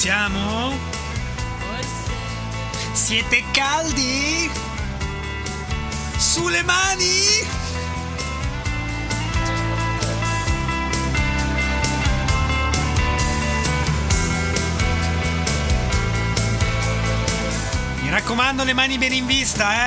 siamo? Forse. Siete caldi? Sulle mani? Mi raccomando, le mani bene in vista,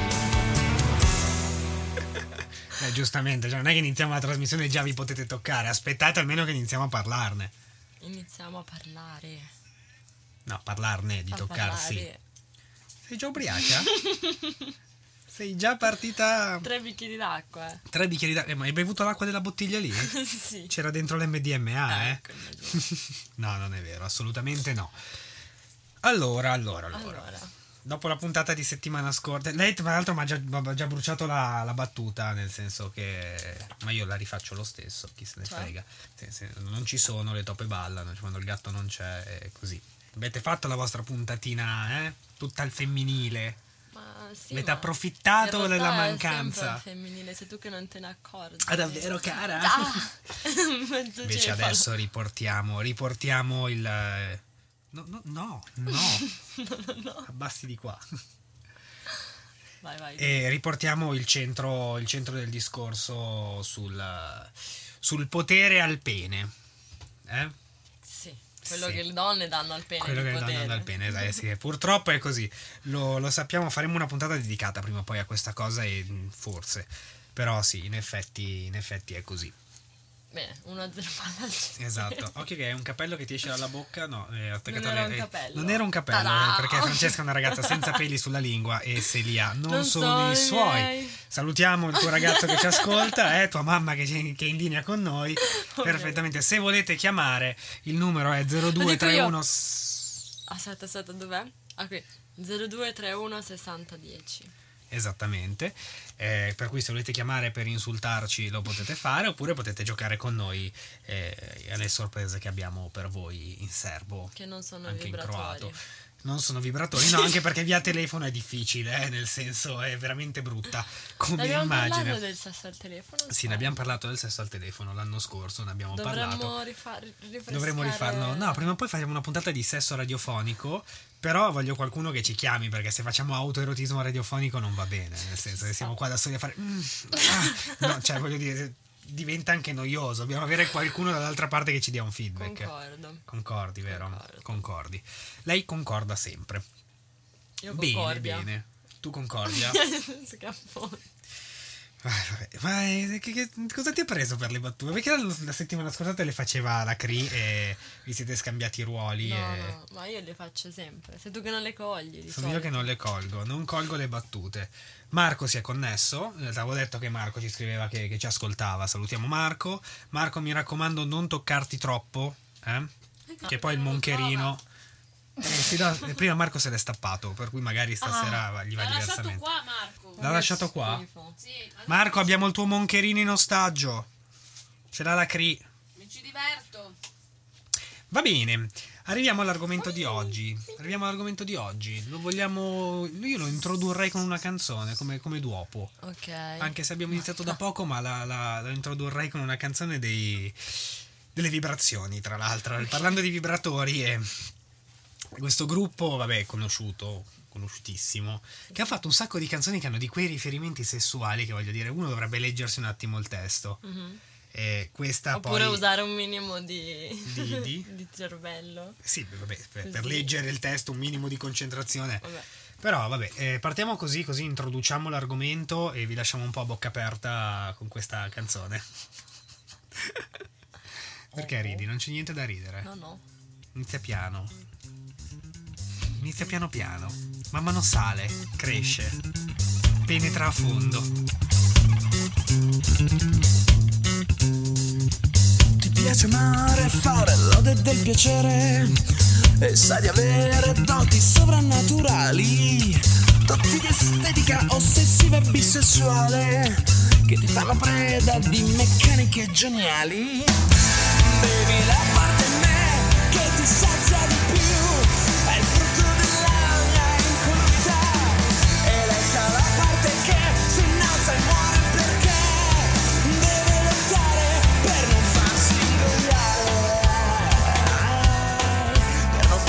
giustamente, cioè non è che iniziamo la trasmissione e già vi potete toccare, aspettate almeno che iniziamo a parlarne. Iniziamo a parlare. No, parlarne, di toccarsi. Parlare. Sei già ubriaca? Sei già partita? 3 bicchieri d'acqua. 3 bicchieri d'acqua. Ma hai bevuto l'acqua della bottiglia lì? Sì. C'era dentro l'MDMA, Ecco, No, non è vero, assolutamente no. Allora. Dopo la puntata di settimana scorsa, lei tra l'altro mi ha già bruciato la battuta, nel senso che, ma io la rifaccio lo stesso, chi se ne frega. Se non ci sono, le toppe ballano, cioè quando il gatto non c'è, è così. Avete fatto la vostra puntatina, tutta al femminile? Ma sì, avete approfittato della mancanza? È femminile, sei tu che non te ne accorgi. Ah, davvero, cara? Invece adesso riportiamo il... No. Abbassi di qua. Vai. E riportiamo il centro del discorso sul potere al pene. Sì, quello che le donne danno al pene. Quello che le donne danno al pene, sì, purtroppo è così. Lo sappiamo, faremo una puntata dedicata prima o poi a questa cosa, e forse. Però sì, in effetti è così. Bene, 1-0 palla al centro. Esatto. Occhio che è un capello che ti esce dalla bocca. No, non era un capello. Non era un capello, perché Francesca è una ragazza senza peli sulla lingua e se li ha non sono i suoi. Miei. Salutiamo il tuo ragazzo che ci ascolta, tua mamma che è in linea con noi. Perfettamente. Se volete chiamare, il numero è 0231. Aspetta, dov'è? Ah, qui. 0231 6010. Esattamente, per cui se volete chiamare per insultarci lo potete fare, oppure potete giocare con noi alle sorprese che abbiamo per voi in serbo, che non sono anche vibratori. in croato. Non sono vibratori, no, anche perché via telefono è difficile, nel senso è veramente brutta come abbiamo immagine. Abbiamo parlato del sesso al telefono? Sì, ne abbiamo parlato del sesso al telefono l'anno scorso, ne abbiamo parlato. Dovremmo rifarlo. No, prima o poi faremo una puntata di sesso radiofonico, però voglio qualcuno che ci chiami, perché se facciamo autoerotismo radiofonico non va bene, nel senso che siamo qua da soli a fare no, cioè voglio dire, diventa anche noioso, dobbiamo avere qualcuno dall'altra parte che ci dia un feedback. Concordi, vero? Concordi. Lei concorda sempre. Io concordia. Bene. Tu concordia? Scappone. Ma cosa ti ha preso per le battute? Perché la settimana scorsa te le faceva la Cri e vi siete scambiati i ruoli. No, ma io le faccio sempre. Sei tu che non le cogli. Sono io che non le colgo, non colgo le battute. Marco si è connesso, avevo detto che Marco ci scriveva che ci ascoltava. Salutiamo Marco. Marco, mi raccomando, non toccarti troppo, che poi il moncherino... prima Marco se l'è stappato, per cui magari stasera gli va diversamente. L'ha lasciato qua, Marco. L'ha lasciato qua? Sì, Marco, abbiamo il tuo moncherino in ostaggio. Ce l'ha la Cri. mi ci diverto. Va bene, arriviamo all'argomento di oggi. Io lo introdurrei con una canzone, come dopo. Ok. Anche se abbiamo iniziato da poco, ma lo introdurrei con una canzone delle vibrazioni, tra l'altro. Parlando di vibratori, questo gruppo, conosciutissimo, che ha fatto un sacco di canzoni che hanno di quei riferimenti sessuali che, voglio dire, uno dovrebbe leggersi un attimo il testo. Questa oppure poi... usare un minimo di cervello. Sì, per leggere il testo un minimo di concentrazione. Vabbè. Però partiamo così introduciamo l'argomento e vi lasciamo un po' a bocca aperta con questa canzone. Perché ridi? Non c'è niente da ridere. No. Inizia piano piano, man mano sale, cresce, penetra a fondo. Ti piace amare, fare lode del piacere e sai di avere doti sovrannaturali, doti di estetica ossessiva e bisessuale che ti fanno preda di meccaniche geniali. Bevi la parte in me che ti sazia di più, è il frutto della mia incolumità, e lascia la parte che si innalza e muore perché deve lottare per non farsi ingoiare, per non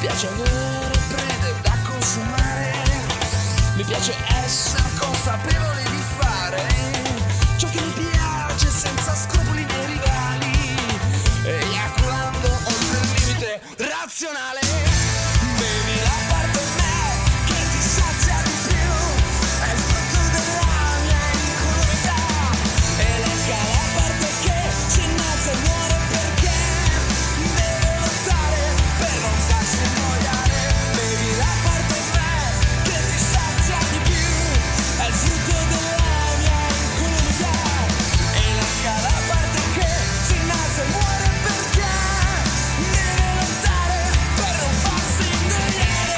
piace avere prede da consumare, mi piace essere consapevole di fare ciò che mi piace senza scrupoli nei rivali, eiaculando oltre il limite razionale. Bevi la parte di me che ti sazia di più, è il frutto della mia incolumità, e lascia la parte che si innalza e muore perché deve lottare per non farsi annoiare. Bevi la parte di me che ti sazia di più, è il frutto della mia incolumità, e lascia la parte che si innalza e muore perché deve lottare per non farsi ingoiare,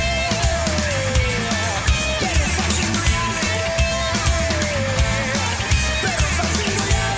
per non farsi ingoiare, per non farsi ingoiare.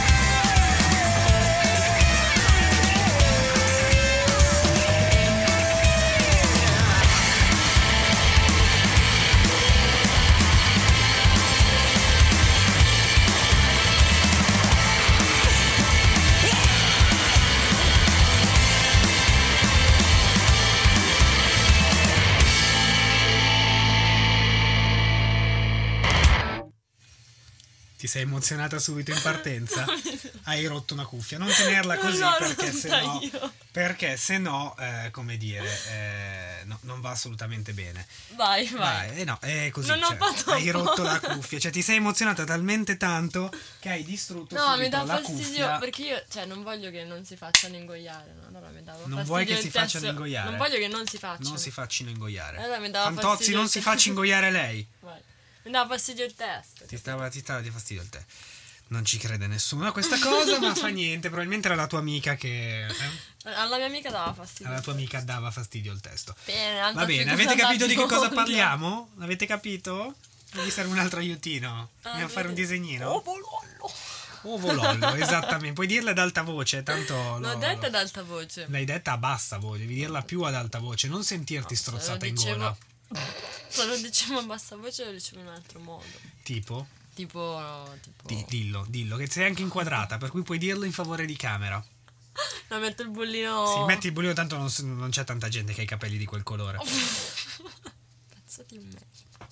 Ti sei emozionata subito in partenza? Hai rotto una cuffia. Non tenerla così No, perché sennò, come dire, non va assolutamente bene. Vai. No, è così. Non ho fatto hai rotto la apposta. cuffia, cioè ti sei emozionata talmente tanto che hai distrutto No, subito mi dà la fastidio cuffia. perché io, cioè, non voglio che non si facciano ingoiare, no? Allora mi dava Non fastidio vuoi che il si testo. facciano ingoiare? Non voglio che non si facciano. Non si faccino ingoiare. Allora mi dava Fantozzi, fastidio non il si testo. faccia ingoiare lei. Vai. Mi dava fastidio il testo. Ti stava di fastidio il te. Non ci crede nessuno a questa cosa, ma fa niente. Probabilmente era la tua amica che. Alla mia amica dava fastidio. Alla tua amica dava fastidio il testo. Bene, Va bene, avete capito di che cosa parliamo? Avete capito? Mi serve un altro aiutino. Andiamo a fare un disegnino. Oh, Volollo, esattamente. Puoi dirla ad alta voce, tanto. L'ho detta ad alta voce. L'hai detta a bassa voce, devi dirla più ad alta voce, non sentirti strozzata in gola. Se lo dicevo a bassa voce lo dicevo in un altro modo. Tipo? Tipo Dillo, che sei anche inquadrata, per cui puoi dirlo in favore di camera. No, metto il bollino. Sì, metti il bollino, tanto non c'è tanta gente che ha i capelli di quel colore. Pezzo di me.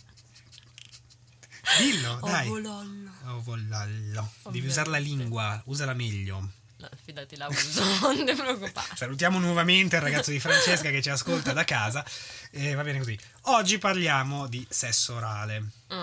Dillo, dai. Volollo. Devi usare la lingua, usala meglio. No, fidati, la uso, non ti preoccupare. Salutiamo nuovamente il ragazzo di Francesca che ci ascolta da casa. Va bene così. Oggi parliamo di sesso orale.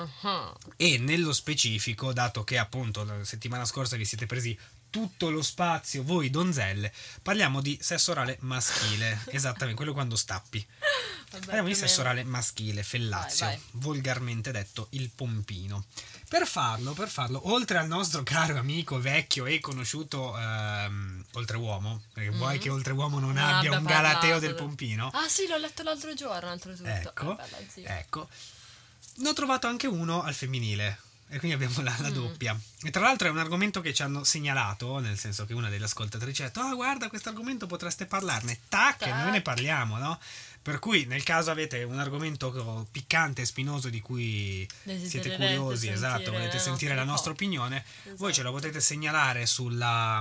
E nello specifico, dato che appunto la settimana scorsa vi siete presi tutto lo spazio, voi donzelle, parliamo di sesso orale maschile. Esattamente, quello quando stappi. Parliamo di sesso orale maschile, fellazio, vai. volgarmente detto il pompino. Per farlo, oltre al nostro caro amico vecchio e conosciuto Oltreuomo, perché vuoi che Oltreuomo non abbia un galateo del pompino? Ah sì, l'ho letto l'altro giorno, Ecco, ecco. Ne ho trovato anche uno al femminile. E quindi abbiamo la doppia. E tra l'altro è un argomento che ci hanno segnalato, nel senso che una delle ascoltatrici ha detto: guarda, questo argomento potreste parlarne. Tac, e noi ne parliamo, no? Per cui nel caso avete un argomento piccante e spinoso di cui siete curiosi, esatto, volete sentire la nostra opinione, voi ce lo potete segnalare sulla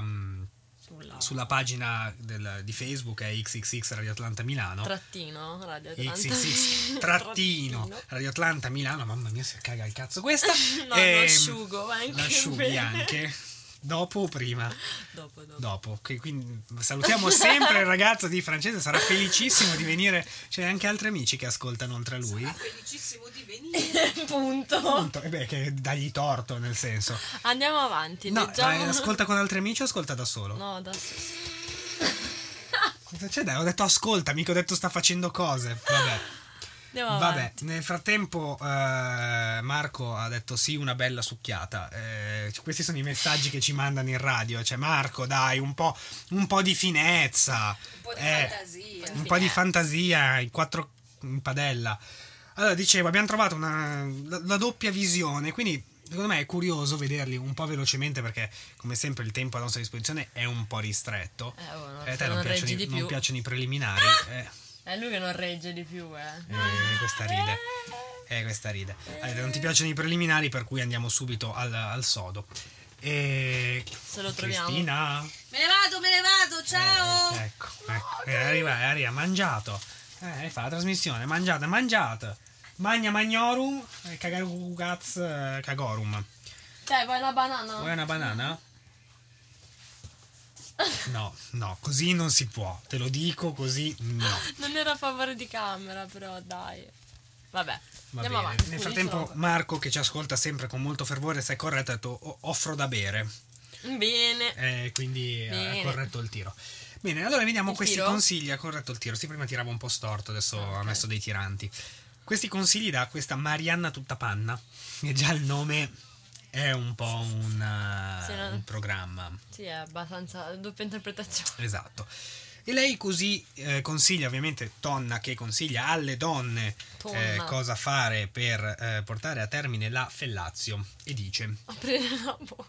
pagina di Facebook, è XXX Radio Atlanta Milano. Trattino Radio Atlanta. XXX trattino Radio Atlanta Milano. Mamma mia, si caga il cazzo questa. No, lo asciugo anche. Lo asciughi anche. Dopo o prima? Dopo. Quindi salutiamo sempre il ragazzo di Francesca, sarà felicissimo di venire. C'è anche altri amici che ascoltano oltre a lui. Sarà felicissimo di venire. Punto. E beh, che dagli torto, nel senso. Andiamo avanti. No, ascolta con altri amici o ascolta da solo? No, da solo. Cosa c'è? Ho detto ascolta, mica ho detto sta facendo cose. Vabbè, nel frattempo Marco ha detto sì, una bella succhiata. Questi sono i messaggi che ci mandano in radio. Cioè, Marco, dai, un po' di finezza, Un po' di fantasia. in padella. Allora, dicevo, abbiamo trovato la doppia visione, quindi secondo me è curioso vederli un po' velocemente, perché come sempre il tempo a nostra disposizione è un po' ristretto. A te non piacciono i preliminari. È lui che non regge di più, Questa ride. Allora, non ti piacciono i preliminari, per cui andiamo subito al sodo. Se lo troviamo. Cristina? Me ne vado, ciao! Ecco. Arriva, mangiato. Fa la trasmissione, mangiate. Magna magnorum, cagugaz, cagorum. Dai, vuoi una banana? Vuoi una banana? No, così non si può. Te lo dico così, no. Non era a favore di camera, però dai. Vabbè, Va andiamo bene. avanti. Nel frattempo Marco, che ci ascolta sempre con molto fervore, si è corretto e ha detto offro da bere. Bene. Quindi Bene. ha corretto il tiro. Bene, allora vediamo Il questi tiro? consigli. Ha corretto il tiro. Sì, prima tirava un po' storto, adesso Ok. ha messo dei tiranti. Questi consigli da questa Marianna Tuttapanna, che già il nome è un po' un programma. Sì, è abbastanza doppia interpretazione. Esatto. E lei così consiglia, ovviamente Tonna che consiglia alle donne Tonna. cosa fare per portare a termine la fellazio, e dice: Aprire la bocca.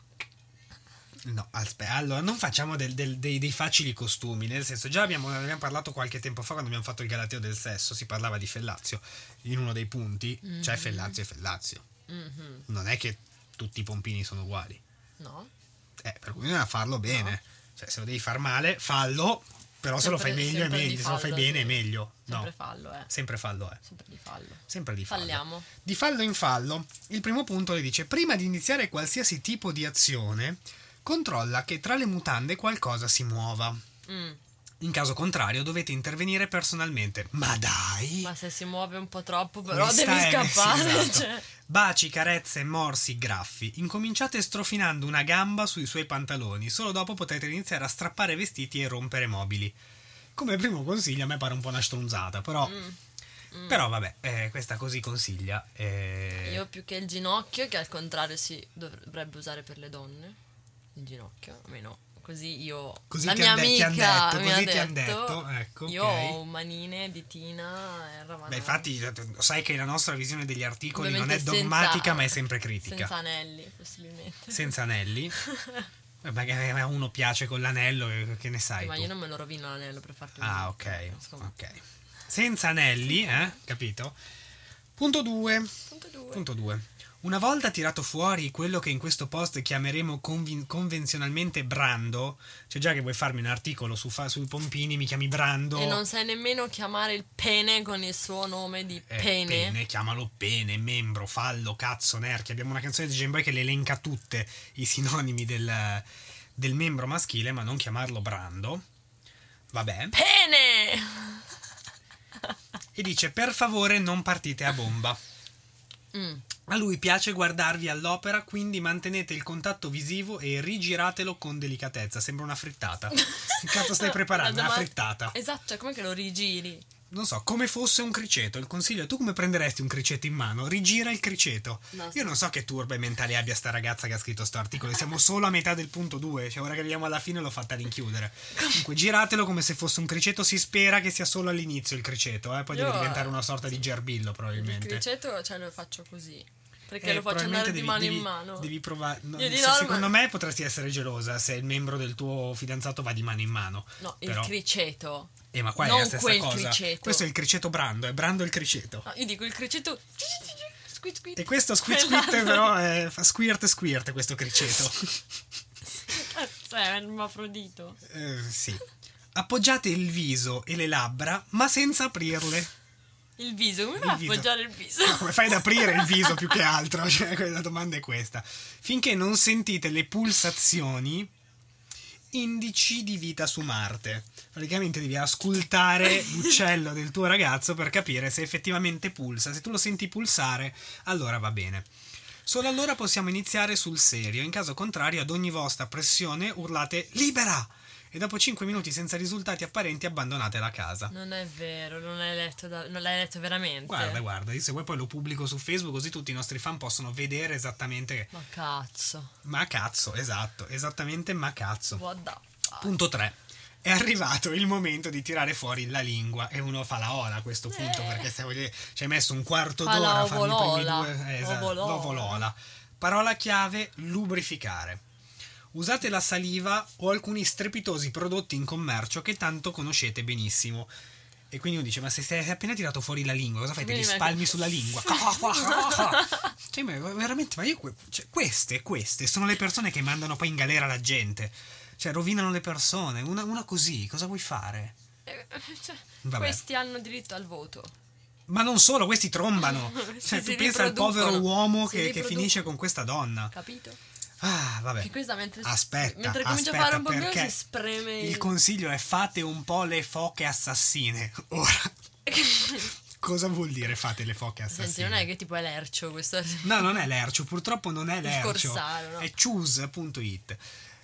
no, aspetta, allora non facciamo dei facili costumi, nel senso, già abbiamo parlato qualche tempo fa quando abbiamo fatto il Galateo del sesso, si parlava di fellazio in uno dei punti, cioè fellazio e fellazio. Mhm. Non è che tutti i pompini sono uguali, No. per cui bisogna farlo bene, cioè se lo devi far male, fallo. Però se lo fai meglio è sempre di meglio, se lo fai fallo, bene sì. è meglio. Sempre No, fallo, sempre fallo è. Sempre di fallo. Sempre di fallo. Falliamo. Di fallo in fallo, il primo punto le dice: prima di iniziare qualsiasi tipo di azione, controlla che tra le mutande qualcosa si muova. In caso contrario dovete intervenire personalmente. Ma dai! Ma se si muove un po' troppo, però Questa devi è- scappare. sì, esatto. Cioè. Baci, carezze, morsi, graffi. Incominciate strofinando una gamba sui suoi pantaloni. Solo dopo potrete iniziare a strappare vestiti e rompere mobili. Come primo consiglio a me pare un po' una strunzata, però... Però vabbè, questa così consiglia. Io più che il ginocchio, che al contrario si dovrebbe usare per le donne. Il ginocchio, almeno così io... Così la ti mia han amica detto, mi ha così ti han detto, detto, ecco, io ok. ho manine, ditina, eravamo... Beh, infatti, sai che la nostra visione degli articoli non è Ovviamente dogmatica, senza- ma è sempre critica. Senza anelli, possibilmente. Senza anelli. Perché a uno piace con l'anello, che ne sai Ma tu? io non me lo rovino l'anello per farti Ah, ok. Senza anelli, capito? Punto 2. Punto 2. Una volta tirato fuori quello che in questo post chiameremo convenzionalmente brando, cioè già che vuoi farmi un articolo sui pompini, mi chiami brando. E non sai nemmeno chiamare il pene con il suo nome di pene. Chiamalo pene, membro, fallo, cazzo, nerchia. Abbiamo una canzone di Gameboy che le elenca tutte i sinonimi del membro maschile, ma non chiamarlo brando. Vabbè. Pene! E dice: per favore non partite a bomba. A lui piace guardarvi all'opera, quindi mantenete il contatto visivo e rigiratelo con delicatezza. Sembra una frittata. Che cazzo stai preparando? Una frittata. Esatto, cioè com'è che lo rigiri? Non so, come fosse un criceto. Il consiglio è: tu come prenderesti un criceto in mano? Rigira il criceto. No, Io non so che turbe mentali abbia sta ragazza che ha scritto sto articolo. Siamo solo a metà del punto 2. Cioè, ora che arriviamo alla fine l'ho fatta rinchiudere. Comunque, giratelo come se fosse un criceto. Si spera che sia solo all'inizio il criceto. Poi deve diventare una sorta di gerbillo, probabilmente. Il criceto, cioè, lo faccio così. Perché lo faccio probabilmente andare di mano in mano. Devi provare. Io di norma- Secondo me potresti essere gelosa se il membro del tuo fidanzato va di mano in mano. No, Però... il criceto. ma qua è non la stessa quel cosa. criceto. Questo è il criceto brando, è brando il criceto. No, io dico il criceto. Squid, squid. E questo squirt però fa squirt questo criceto. È un ermafrodito. Sì. Appoggiate il viso e le labbra, ma senza aprirle. Il viso, come fai a appoggiare il viso? No, come fai ad aprire il viso più che altro? Cioè, la domanda è questa. Finché non sentite le pulsazioni, indici di vita su Marte. Praticamente devi ascoltare l'uccello del tuo ragazzo per capire se effettivamente pulsa. Se tu lo senti pulsare, allora va bene. Solo allora possiamo iniziare sul serio. In caso contrario, ad ogni vostra pressione urlate libera! E dopo 5 minuti senza risultati apparenti abbandonate la casa. Non è vero, non l'hai letto veramente. Guarda, se vuoi poi lo pubblico su Facebook così tutti i nostri fan possono vedere esattamente. Ma cazzo. Ma cazzo, esatto, esattamente ma cazzo. What the fuck? Punto 3. È arrivato il momento di tirare fuori la lingua e uno fa la ola a questo punto perché ci hai messo un quarto Fa d'ora la a farmi i primi ovolola. due. Esatto, Ovolola. l'ovolola. Parola chiave: lubrificare. Usate la saliva o alcuni strepitosi prodotti in commercio che tanto conoscete benissimo. E quindi uno dice: ma se sei appena tirato fuori la lingua, cosa fai? Te li spalmi sulla lingua? Cioè, ma veramente, ma io queste sono le persone che mandano poi in galera la gente. Cioè, rovinano le persone. Una così, cosa vuoi fare? Cioè, questi hanno diritto al voto. Ma non solo, questi trombano. Cioè, tu pensa al povero uomo che finisce con questa donna. Capito? Ah, vabbè. Che questa mentre aspetta, comincia a fare un pochino si spreme. Il consiglio è: fate un po' le foche assassine. Ora. Cosa vuol dire fate le foche assassine? Senti, non è che tipo è lercio questo. No, non è lercio, purtroppo non è lercio. Corsaro, no? È choose.it.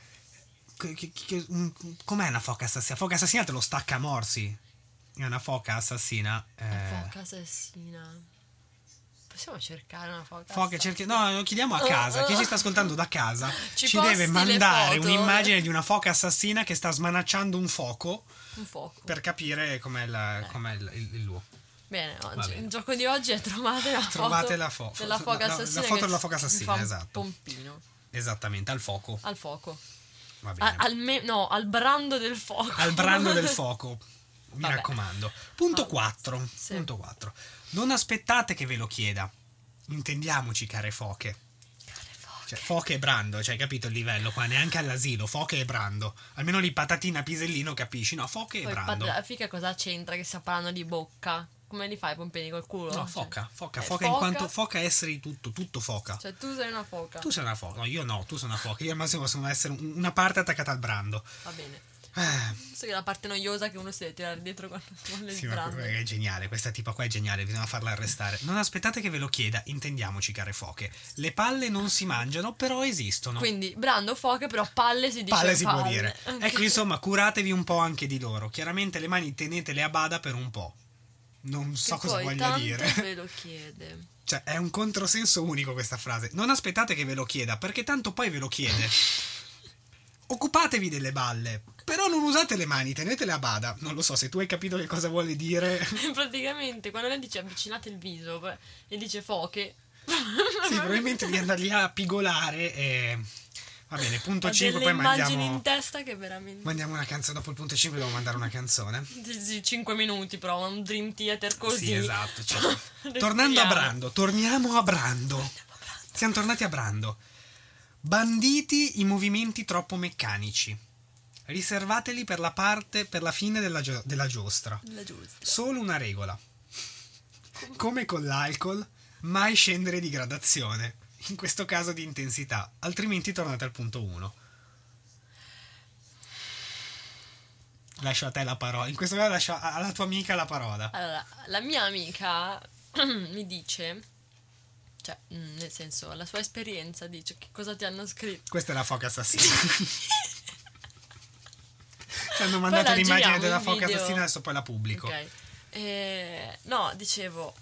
Com'è una foca assassina? Foca assassina te lo stacca a morsi. È una foca assassina. Foca assassina. Possiamo cercare una foca assassina? No, lo chiediamo a casa. Chi ci sta ascoltando da casa ci deve posti mandare le foto. un'immagine di una foca assassina che sta smanacciando un fuoco. Un fuoco. Per capire com'è il luogo. Bene, il gioco di oggi è trovate la foto della foca assassina. La foto della foca assassina, esatto. Pompino. Esattamente, al fuoco. Al fuoco. Va bene. Al brando del fuoco. Al brando del fuoco. Mi raccomando. Punto 4. Sì. Punto 4. Non aspettate che ve lo chieda. Intendiamoci, care foche. Cioè, foche e brando, cioè, capito il livello qua? Neanche all'asilo, foche e brando. Almeno lì patatina, pisellino, capisci? No, foche e brando. La figa cosa c'entra che sta parlando di bocca? Come li fai i pompini col culo? No, foca in quanto foca essere tutto foca. Cioè tu sei una foca. Tu sei una foca. No, io no, tu sei una foca. Io al massimo posso essere una parte attaccata al brando. Va bene. So che è la parte noiosa che uno si deve tirare dietro con le brande. È geniale, questa tipa qua è geniale, bisogna farla arrestare. Non aspettate che ve lo chieda, intendiamoci, care foche. Le palle non si mangiano, però esistono. Quindi brando foche, però palle si dice palle. Si può dire. Okay. Ecco, insomma, curatevi un po' anche di loro. Chiaramente le mani tenetele a bada per un po'. Non so cosa voglia dire. Ve lo chiede. Cioè, è un controsenso unico questa frase. Non aspettate che ve lo chieda, perché tanto poi ve lo chiede. Occupatevi delle balle, però non usate le mani, tenetele a bada. Non lo so, se tu hai capito che cosa vuole dire. Praticamente, quando lei dice avvicinate il viso e dice foche. Sì, probabilmente devi andare lì a pigolare e... Va bene, punto 5, poi immagini in testa che veramente... Mandiamo una canzone, dopo il punto 5 devo mandare una canzone. 5 minuti però, un Dream Theater così. Sì, esatto. Cioè. Torniamo a Brando. Siamo tornati a Brando. Banditi i movimenti troppo meccanici. Riservateli per la fine della giostra. Solo una regola. Come con l'alcol, mai scendere di gradazione. In questo caso di intensità, altrimenti tornate al punto 1. Lascio a te la parola. In questo caso lascio alla tua amica la parola. Allora, la mia amica mi dice, cioè, nel senso, la sua esperienza dice che cosa ti hanno scritto. Questa è la foca assassina. Ci hanno mandato l'immagine della foca assassina, adesso poi la pubblico. Ok. No, dicevo...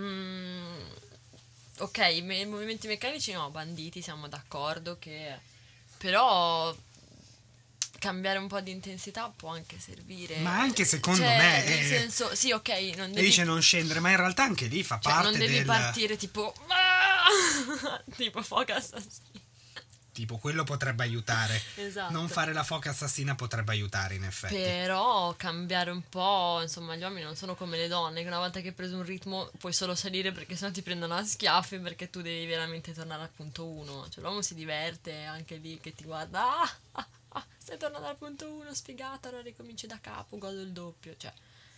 ok, i movimenti meccanici no, banditi, siamo d'accordo che... Però cambiare un po' di intensità può anche servire. Ma anche secondo me... Nel senso, sì, ok, non devi... E dice non scendere, ma in realtà anche lì fa parte non devi partire tipo... tipo foca assassina. Tipo, quello potrebbe aiutare. Esatto. Non fare la foca assassina potrebbe aiutare, in effetti. Però cambiare un po', insomma, gli uomini non sono come le donne, che una volta che hai preso un ritmo puoi solo salire perché sennò ti prendono a schiaffi, perché tu devi veramente tornare al punto 1. Cioè, l'uomo si diverte anche lì che ti guarda, stai tornando al punto 1, sfigata, allora ricominci da capo, godo il doppio, cioè.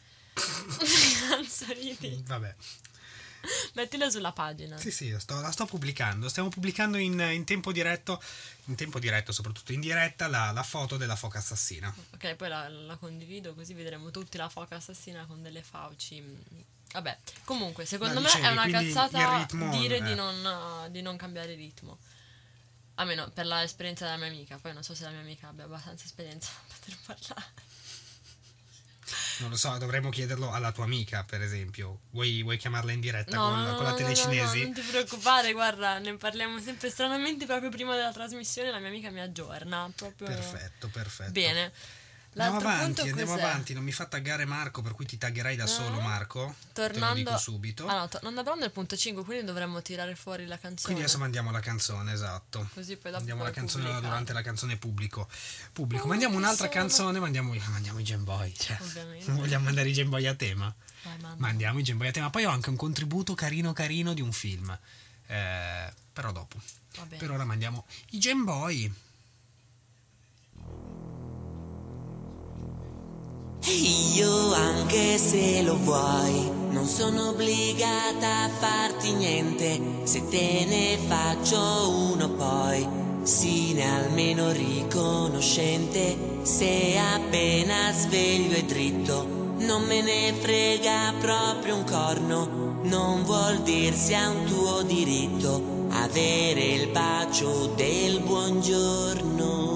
Cazzo ridi. Vabbè. Mettila sulla pagina. Sì, la sto pubblicando. Stiamo pubblicando in tempo diretto, soprattutto in diretta, la foto della foca assassina. Ok, poi la condivido così vedremo tutti la foca assassina con delle fauci. Vabbè, comunque, secondo me è una cazzata dire di non cambiare ritmo. Almeno per l'esperienza della mia amica. Poi non so se la mia amica abbia abbastanza esperienza per poter parlare. Non lo so, dovremmo chiederlo alla tua amica, per esempio. Vuoi chiamarla in diretta con la telecinesi? No, non ti preoccupare, guarda, ne parliamo sempre stranamente proprio prima della trasmissione, la mia amica mi aggiorna. Proprio... Perfetto. Bene. Andiamo avanti, non mi fa taggare Marco, per cui ti taggerai da solo, Marco. Tornando, te lo dico subito. Tornando a Brando è il punto 5, quindi dovremmo tirare fuori la canzone. Quindi adesso mandiamo la canzone, esatto. Così poi dopo mandiamo la canzone pubblicare. durante la canzone pubblico. Mandiamo un'altra canzone, mandiamo i Game Boy. Cioè, ovviamente. Vogliamo mandare i Game Boy a tema? Mandiamo i Game Boy a tema. Poi ho anche un contributo carino di un film. Però dopo. Per ora mandiamo i Game Boy. Io anche se lo vuoi, non sono obbligata a farti niente. Se te ne faccio uno poi, sii almeno riconoscente. Se appena sveglio e dritto, non me ne frega proprio un corno. Non vuol dir sia un tuo diritto avere il bacio del buongiorno.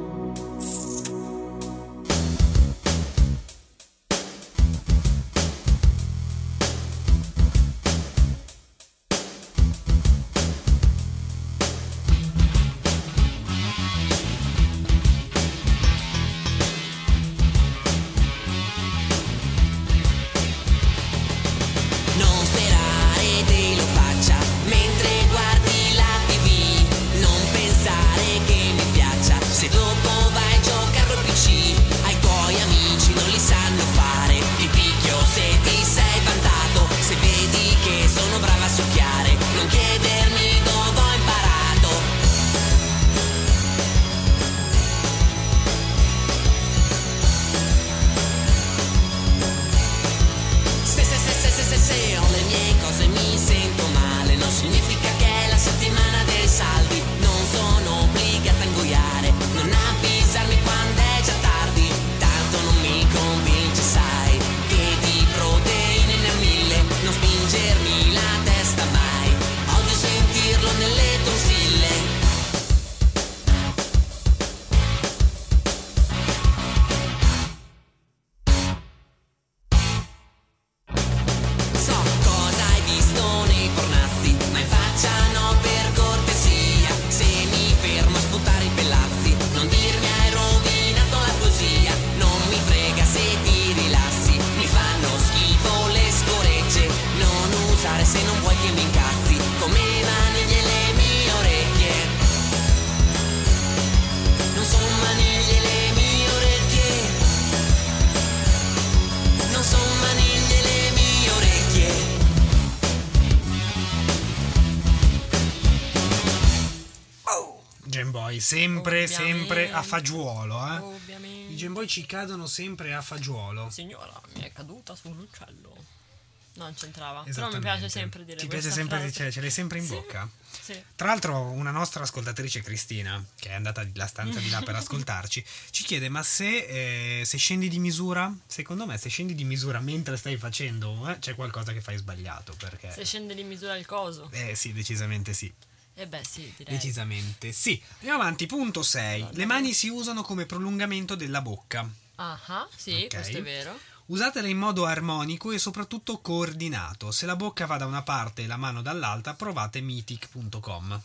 Sempre a fagiolo, Ovviamente. I Game Boy ci cadono sempre a fagiolo. Signora, mi è caduta sull'uccello. Non c'entrava. Però mi piace sempre dire questa frase. Ce l'hai sempre in bocca. Sì. Tra l'altro una nostra ascoltatrice Cristina, che è andata la stanza di là per ascoltarci, ci chiede: ma se scendi di misura, secondo me se scendi di misura mentre stai facendo, c'è qualcosa che fai sbagliato, perché se scende di misura il coso. Sì, decisamente sì. Beh sì, direi. Decisamente sì. Andiamo avanti, punto 6. Le mani si usano come prolungamento della bocca. Ah, sì, Ok. questo è vero. Usatele in modo armonico e soprattutto coordinato. Se la bocca va da una parte e la mano dall'altra, provate mythic.com.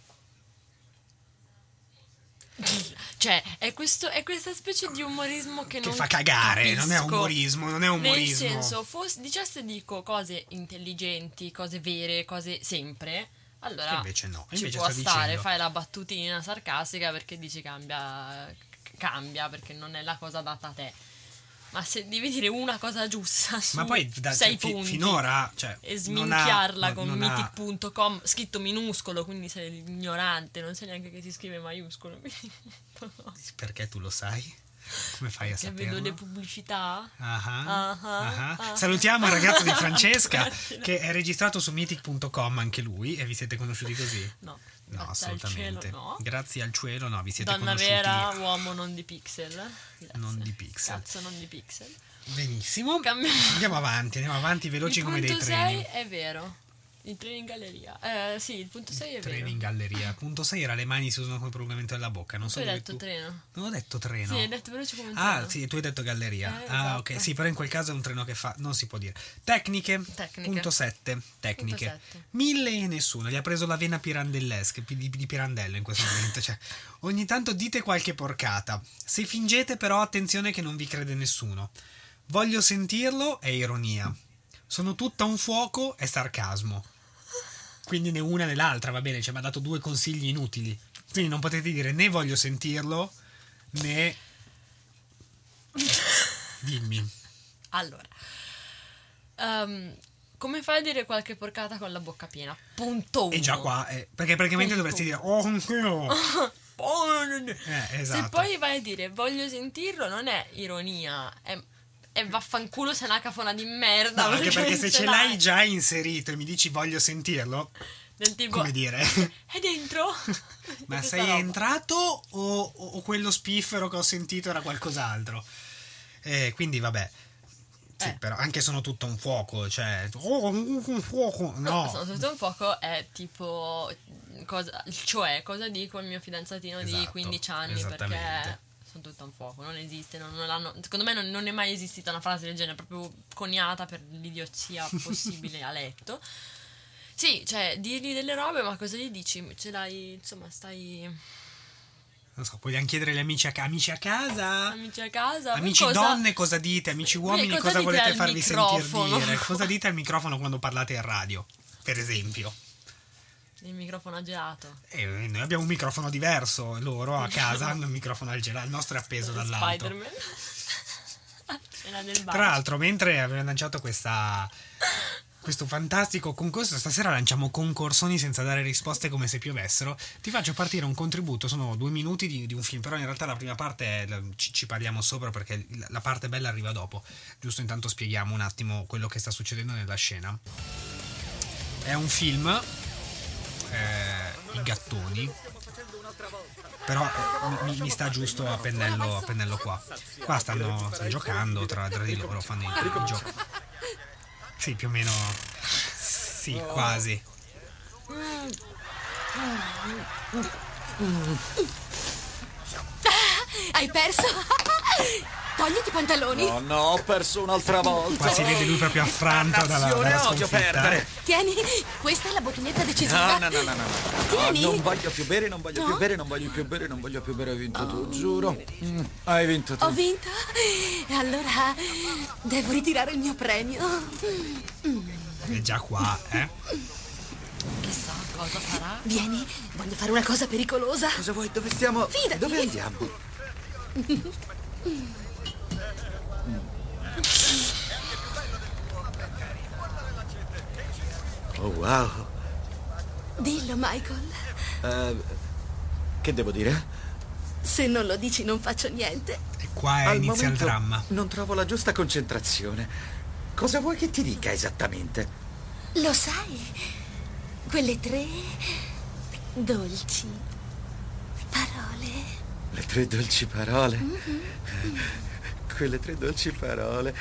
Cioè, è questa specie di umorismo che non fa cagare, capisco. non è umorismo. Nel senso, dicesse dico cose intelligenti, cose vere, cose sempre, allora invece no, ci invece può sta stare, dicendo. fai la battutina sarcastica perché dici cambia perché non è la cosa data a te. Ma se devi dire una cosa giusta su Ma poi 6 punti finora, cioè, e sminchiarla con non ha- mythic.com scritto minuscolo, quindi sei ignorante, non sai neanche che si scrive maiuscolo. Perché tu lo sai? Come fai a Che saperlo? vedo le pubblicità. Salutiamo il ragazzo di Francesca Grazie. che è registrato su mythic.com anche lui, e vi siete conosciuti così? No, No, grazie al assolutamente. cielo, no. Grazie al cielo, no, vi siete Donna conosciuti. vera, uomo non di pixel. Grazie. Non di pixel. Cazzo, non di pixel. Benissimo. Cambiamo. Andiamo avanti, veloci Il come dei punto treni. 6 è vero. Il treno in galleria. Sì, il punto 6 è Treni vero. in galleria. Punto 6 era le mani si usano come prolungamento della bocca. Non so Tu hai dove detto tu. treno. Non ho detto treno. Sì, hai detto veloce come un Ah, treno. sì, tu hai detto galleria. Esatto. Ok, sì, però in quel caso è un treno che fa. Non si può dire. Tecniche. Punto 7. Tecniche. Punto 7. 1000 e nessuno. Gli ha preso la vena pirandellesca. Di Pirandello in questo momento. Cioè, ogni tanto dite qualche porcata. Se fingete, però, attenzione che non vi crede nessuno. Voglio sentirlo è ironia. Sono tutta un fuoco è sarcasmo. Quindi né una né l'altra, va bene, ci ha dato 2 consigli inutili. Quindi non potete dire né voglio sentirlo né dimmi. Allora, come fai a dire qualche porcata con la bocca piena? Punto 1. E già qua, perché praticamente dovresti dire oh anch'io. Se Esatto. poi vai a dire voglio sentirlo, non è ironia, è e vaffanculo sei una cafona di merda. No, anche perché se ce l'hai già inserito e mi dici voglio sentirlo, del tipo, come dire, è dentro? ma sei entrato o quello spiffero che ho sentito era qualcos'altro? Quindi vabbè. Sì, però anche sono tutto un fuoco, cioè un fuoco, no. Sono tutto un fuoco è tipo cosa dico al mio fidanzatino di 15 anni, perché sono tutto un fuoco, non esiste, non l'hanno, secondo me non è mai esistita una frase del genere, proprio coniata per l'idiozia possibile a letto. Sì, cioè dirgli delle robe, ma cosa gli dici? Ce l'hai, insomma, stai... Non so, vogliamo chiedere agli amici a casa? Amici a casa? Amici donne cosa dite? Amici uomini cosa volete farvi sentire dire? Cosa dite al microfono quando parlate in radio, per esempio? Il microfono a gelato. Noi abbiamo un microfono diverso, loro a casa hanno un microfono al gelato, il nostro è appeso dall'alto. Spider-Man. Scena del bacio. Tra l'altro, mentre abbiamo lanciato questo fantastico concorso, stasera lanciamo concorsoni senza dare risposte come se piovessero. Ti faccio partire un contributo, sono 2 minuti di un film, però in realtà la prima parte ci parliamo sopra perché la parte bella arriva dopo. Giusto, intanto spieghiamo un attimo quello che sta succedendo nella scena. È un film, I gattoni, però mi sta giusto a pennello qua. Qua stanno giocando tra di loro, fanno il gioco. Sì, più o meno. Sì, quasi. Hai perso? Togliti i pantaloni. No, ho perso un'altra volta. Qua si vede lui proprio affranto dalla odio sconfitta. perdere. Tieni, questa è la bottiglietta decisiva. No. Tieni. Non voglio più bere, non voglio più bere. Hai vinto tu, giuro. Hai vinto tu. Ho vinto? Allora devo ritirare il mio premio. È già qua, Chissà cosa farà. Vieni, voglio fare una cosa pericolosa. Cosa vuoi? Dove stiamo? Fidati. Dove andiamo? Oh, wow. Dillo, Michael. Che devo dire? Se non lo dici non faccio niente. E qua Al inizia il momento dramma. Non trovo la giusta concentrazione. Cosa vuoi che ti dica esattamente? Lo sai, quelle 3 dolci parole. Le 3 dolci parole? Quelle 3 dolci parole.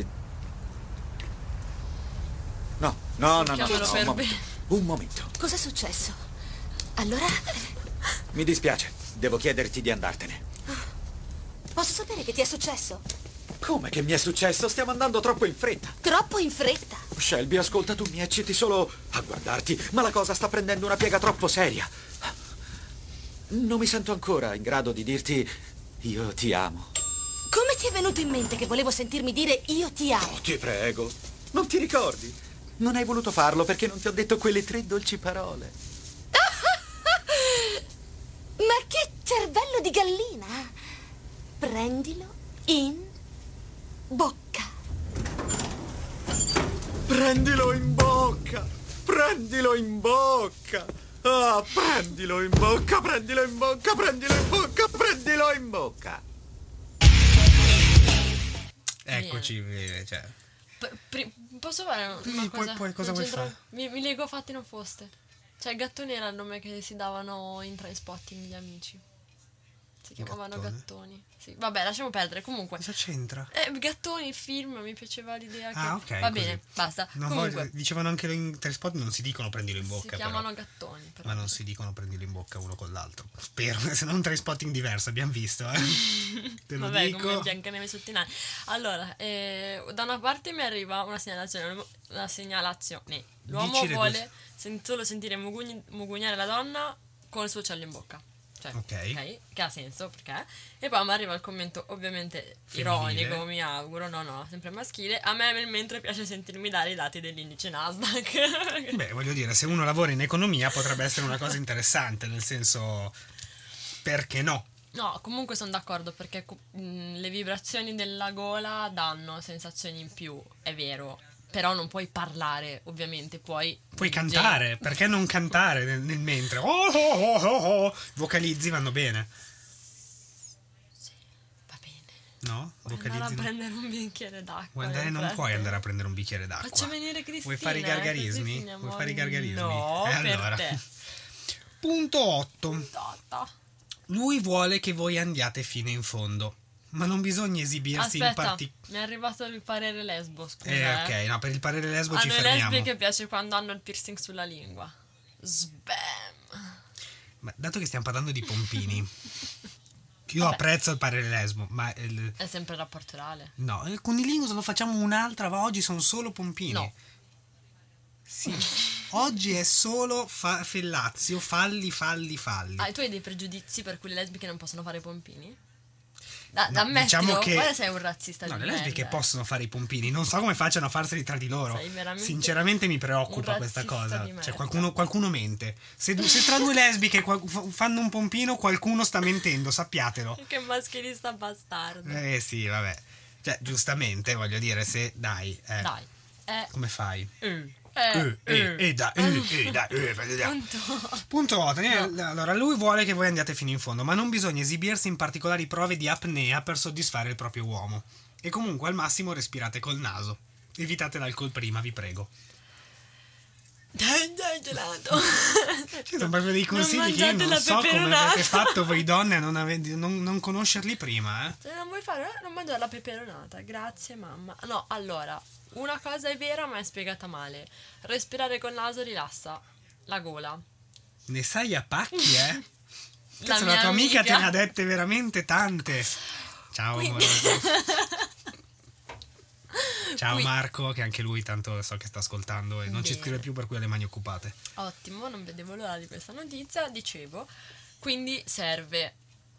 No. Un momento. Cos'è successo? Allora, Mi dispiace, devo chiederti di andartene. posso sapere che ti è successo? Come che mi è successo? Stiamo andando troppo in fretta. Troppo in fretta. Shelby, ascolta, tu mi ecciti solo a guardarti, ma la cosa sta prendendo una piega troppo seria. Non mi sento ancora in grado di dirti io ti amo. Come ti è venuto in mente che volevo sentirmi dire io ti amo? Oh, ti prego, non ti ricordi? Non hai voluto farlo perché non ti ho detto quelle 3 dolci parole. Ma che cervello di gallina! Prendilo in bocca. Prendilo in bocca! Prendilo in bocca! Ah, prendilo in bocca, prendilo in bocca, prendilo in bocca, prendilo in bocca! Eccoci, cioè. Posso fare una cosa? Poi cosa vuoi fare? Mi leggo fatti non foste. Cioè, Gattoni era il nome che si davano in Trainspotting gli amici. Si chiamavano Gattoni. Sì, vabbè, lasciamo perdere. Comunque. Cosa c'entra? Gattoni, il film, mi piaceva l'idea che... ok. Va così. bene, basta. No, Comunque, dicevano anche in Telespot, non si dicono prendilo in bocca. si chiamano però. Gattoni. Però. Ma non si dicono prendilo in bocca uno con l'altro. Spero, se non un Trainspotting diverso, abbiamo visto, Te lo Vabbè, dico. come Biancaneve sotto i nani. Allora, da una parte mi arriva una segnalazione. L'uomo Dici le vuole solo sentire mugugnare la donna con il suo uccello in bocca. Cioè, Ok. che ha senso, perché? E poi mi arriva il commento, ovviamente Femminile. ironico, mi auguro, no, sempre maschile. A me nel mentre piace sentirmi dare i dati dell'indice Nasdaq. Beh, voglio dire, se uno lavora in economia potrebbe essere una cosa interessante, nel senso, perché no? No, comunque sono d'accordo perché le vibrazioni della gola danno sensazioni in più, è vero. Però non puoi parlare, ovviamente, puoi Cantare, perché non cantare nel mentre? Vocalizzi vanno bene. Sì, va bene. No? Vuoi andare a prendere un bicchiere d'acqua? Non puoi andare a prendere un bicchiere d'acqua. Faccio venire Cristina. Vuoi fare i gargarismi? No, allora. per te. Punto 8. Lui vuole che voi andiate fino in fondo, ma non bisogna esibirsi in particolare. Mi è arrivato il parere lesbo, scusa. Ok, no, per il parere lesbo ci fermiamo. fermiamo. A noi lesbiche piace quando hanno il piercing sulla lingua. Sbam. Ma dato che stiamo parlando di pompini, io apprezzo il parere lesbo, ma è sempre rapporto orale. No, il conilingus lo facciamo un'altra, oggi sono solo pompini. No. Sì. Oggi è solo fellazio, falli. Tu hai dei pregiudizi per cui le lesbiche non possono fare i pompini? Ammettilo, diciamo che guarda, sei un razzista. No, le lesbiche possono fare i pompini, non so come facciano a farseli tra di loro. Sinceramente mi preoccupa questa cosa. Cioè qualcuno mente. Se tra due lesbiche fanno un pompino, qualcuno sta mentendo, sappiatelo. Che maschilista bastardo. Sì, vabbè. Cioè, giustamente, voglio dire, se dai. Come fai? Punto 8. Allora, lui vuole che voi andiate fino in fondo, ma non bisogna esibirsi in particolari prove di apnea per soddisfare il proprio uomo. E comunque al massimo respirate col naso. Evitate l'alcol prima, vi prego. Dai, gelato. Ci sono proprio dei consigli che io non so come avete fatto voi donne a non conoscerli prima. Se non vuoi fare, non mangiare la peperonata. Grazie, mamma. No, allora, una cosa è vera ma è spiegata male. Respirare col naso rilassa la gola. Ne sai a pacchi, eh? La tua amica te ne ha dette veramente tante. Ciao, Ciao Marco, che anche lui tanto so che sta ascoltando e non ci scrive più, per cui ha le mani occupate. Ottimo, non vedevo l'ora di questa notizia. Dicevo, quindi serve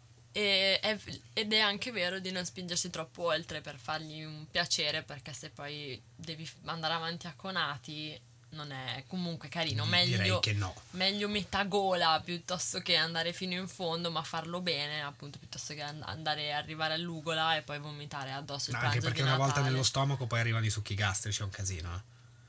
ed è anche vero di non spingersi troppo oltre per fargli un piacere, perché se poi devi andare avanti a conati non è comunque carino. Direi che no. Meglio metà gola piuttosto che andare fino in fondo, ma farlo bene, appunto, piuttosto che arrivare all'ugola e poi vomitare addosso il pranzo anche perché di una Natale. volta nello stomaco poi arrivano i succhi gastrici, è un casino.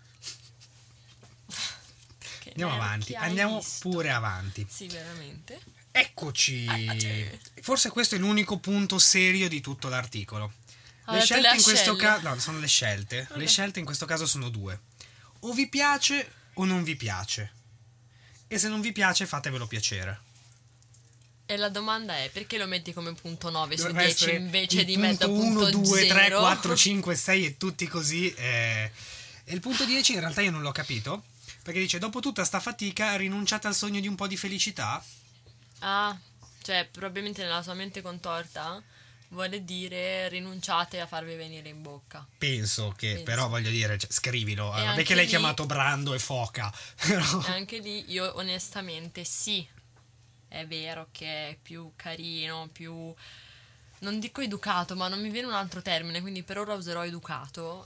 Andiamo avanti, andiamo pure avanti. Sì, veramente. Eccoci. Forse questo è l'unico punto serio di tutto l'articolo. Le scelte in questo caso, no, sono le scelte. Okay. Le scelte in questo caso sono due. O vi piace o non vi piace. E se non vi piace, fatevelo piacere. E la domanda è: perché lo metti come punto 9 su 10 invece di mettere punto 1, 2, 3, 0? 4, 5, 6 e tutti così? E il punto 10 in realtà io non l'ho capito, perché dice: dopo tutta sta fatica rinunciate al sogno di un po' di felicità? Ah, cioè probabilmente nella sua mente contorta vuole dire rinunciate a farvi venire in bocca. Penso. Però voglio dire, scrivilo. Vabbè che l'hai chiamato Brando e Foca. Però... E anche lì io onestamente sì, è vero che è più carino, più... non dico educato, ma non mi viene un altro termine, quindi per ora userò educato.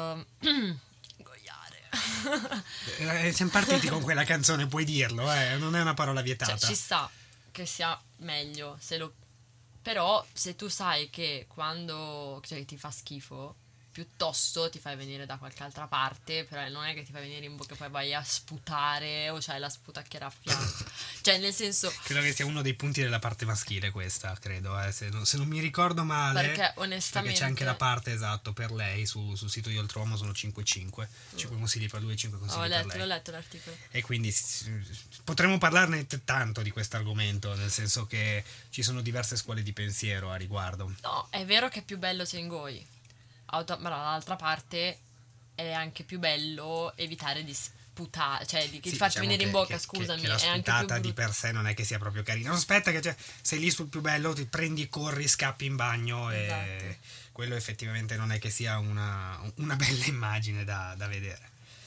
Goiare. Siamo partiti con quella canzone, puoi dirlo, non è una parola vietata. Cioè, ci sta che sia meglio se lo... Però se tu sai che quando ti fa schifo, piuttosto ti fai venire da qualche altra parte, però non è che ti fai venire in bocca e poi vai a sputare o c'hai la sputacchiera a fianco. Cioè, nel senso... Credo che sia uno dei punti della parte maschile questa, credo, se non mi ricordo male. Perché onestamente... Perché c'è anche la parte, esatto, per lei, sul sito di Oltreuomo sono 5 consigli per lui e 5 consigli per lei. L'ho letto l'articolo. E quindi potremmo parlarne tanto di questo argomento, nel senso che ci sono diverse scuole di pensiero a riguardo. No, è vero che è più bello se ingoi. Ma dall'altra parte è anche più bello evitare di sputare, cioè di farti venire in bocca, scusami. Che la è sputata anche più di per sé non è che sia proprio carina. Non aspetta che sei lì sul più bello, ti prendi, corri, scappi in bagno, esatto. E quello effettivamente non è che sia una bella immagine da vedere.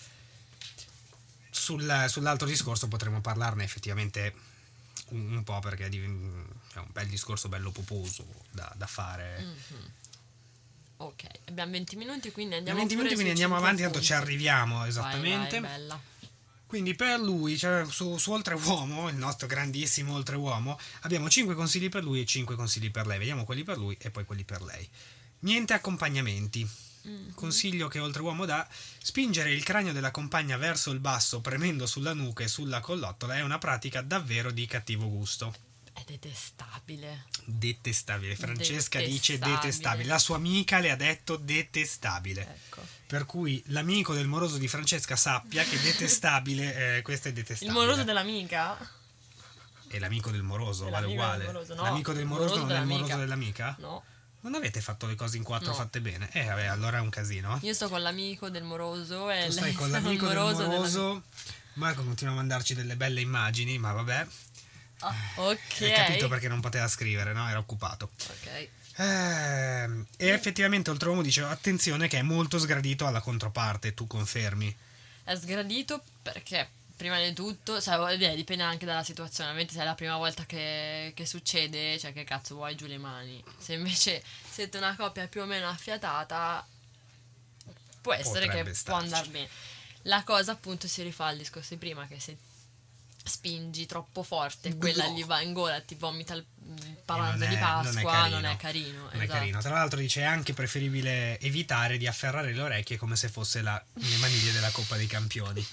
Sull'altro discorso potremmo parlarne effettivamente un po', perché è un bel discorso bello poposo da fare. Mm-hmm. Ok, abbiamo 20 minuti, quindi andiamo avanti, tanto ci arriviamo esattamente. Vai, bella. Quindi per lui, cioè, su Oltreuomo, il nostro grandissimo Oltreuomo, abbiamo 5 consigli per lui e 5 consigli per lei. Vediamo quelli per lui e poi quelli per lei. Niente accompagnamenti. Mm-hmm. Consiglio che Oltreuomo dà: spingere il cranio della compagna verso il basso premendo sulla nuca e sulla collottola è una pratica davvero di cattivo gusto. È detestabile. Detestabile. Francesca dice detestabile. La sua amica le ha detto detestabile. Ecco. Per cui l'amico del moroso di Francesca sappia che detestabile, questo è detestabile. Il moroso dell'amica? E l'amico del moroso, vale L'amico uguale. del moroso, no. L'amico del moroso non è il moroso dell'amica? No. Non avete fatto le cose in 4 No. fatte bene? Vabbè, allora è un casino. Io sto con l'amico del moroso e Tu lei stai con sta l'amico del moroso moroso. Marco continua a mandarci delle belle immagini, ma vabbè. Ok. Hai capito perché non poteva scrivere, no? Era occupato. Ok. E effettivamente Oltreuomo dice attenzione che è molto sgradito alla controparte, tu confermi? È sgradito perché prima di tutto, sai, dipende anche dalla situazione. Ovviamente se è la prima volta che succede, cioè che cazzo vuoi giù le mani. Se invece siete una coppia più o meno affiatata, può essere Potrebbe che starci. può andare bene. La cosa appunto si rifà al discorso di prima, che se spingi troppo forte, quella gli va in gola, ti vomita il paranzo di Pasqua, non è carino. Non è carino. Tra l'altro dice è anche preferibile evitare di afferrare le orecchie come se fosse le maniglie della Coppa dei Campioni.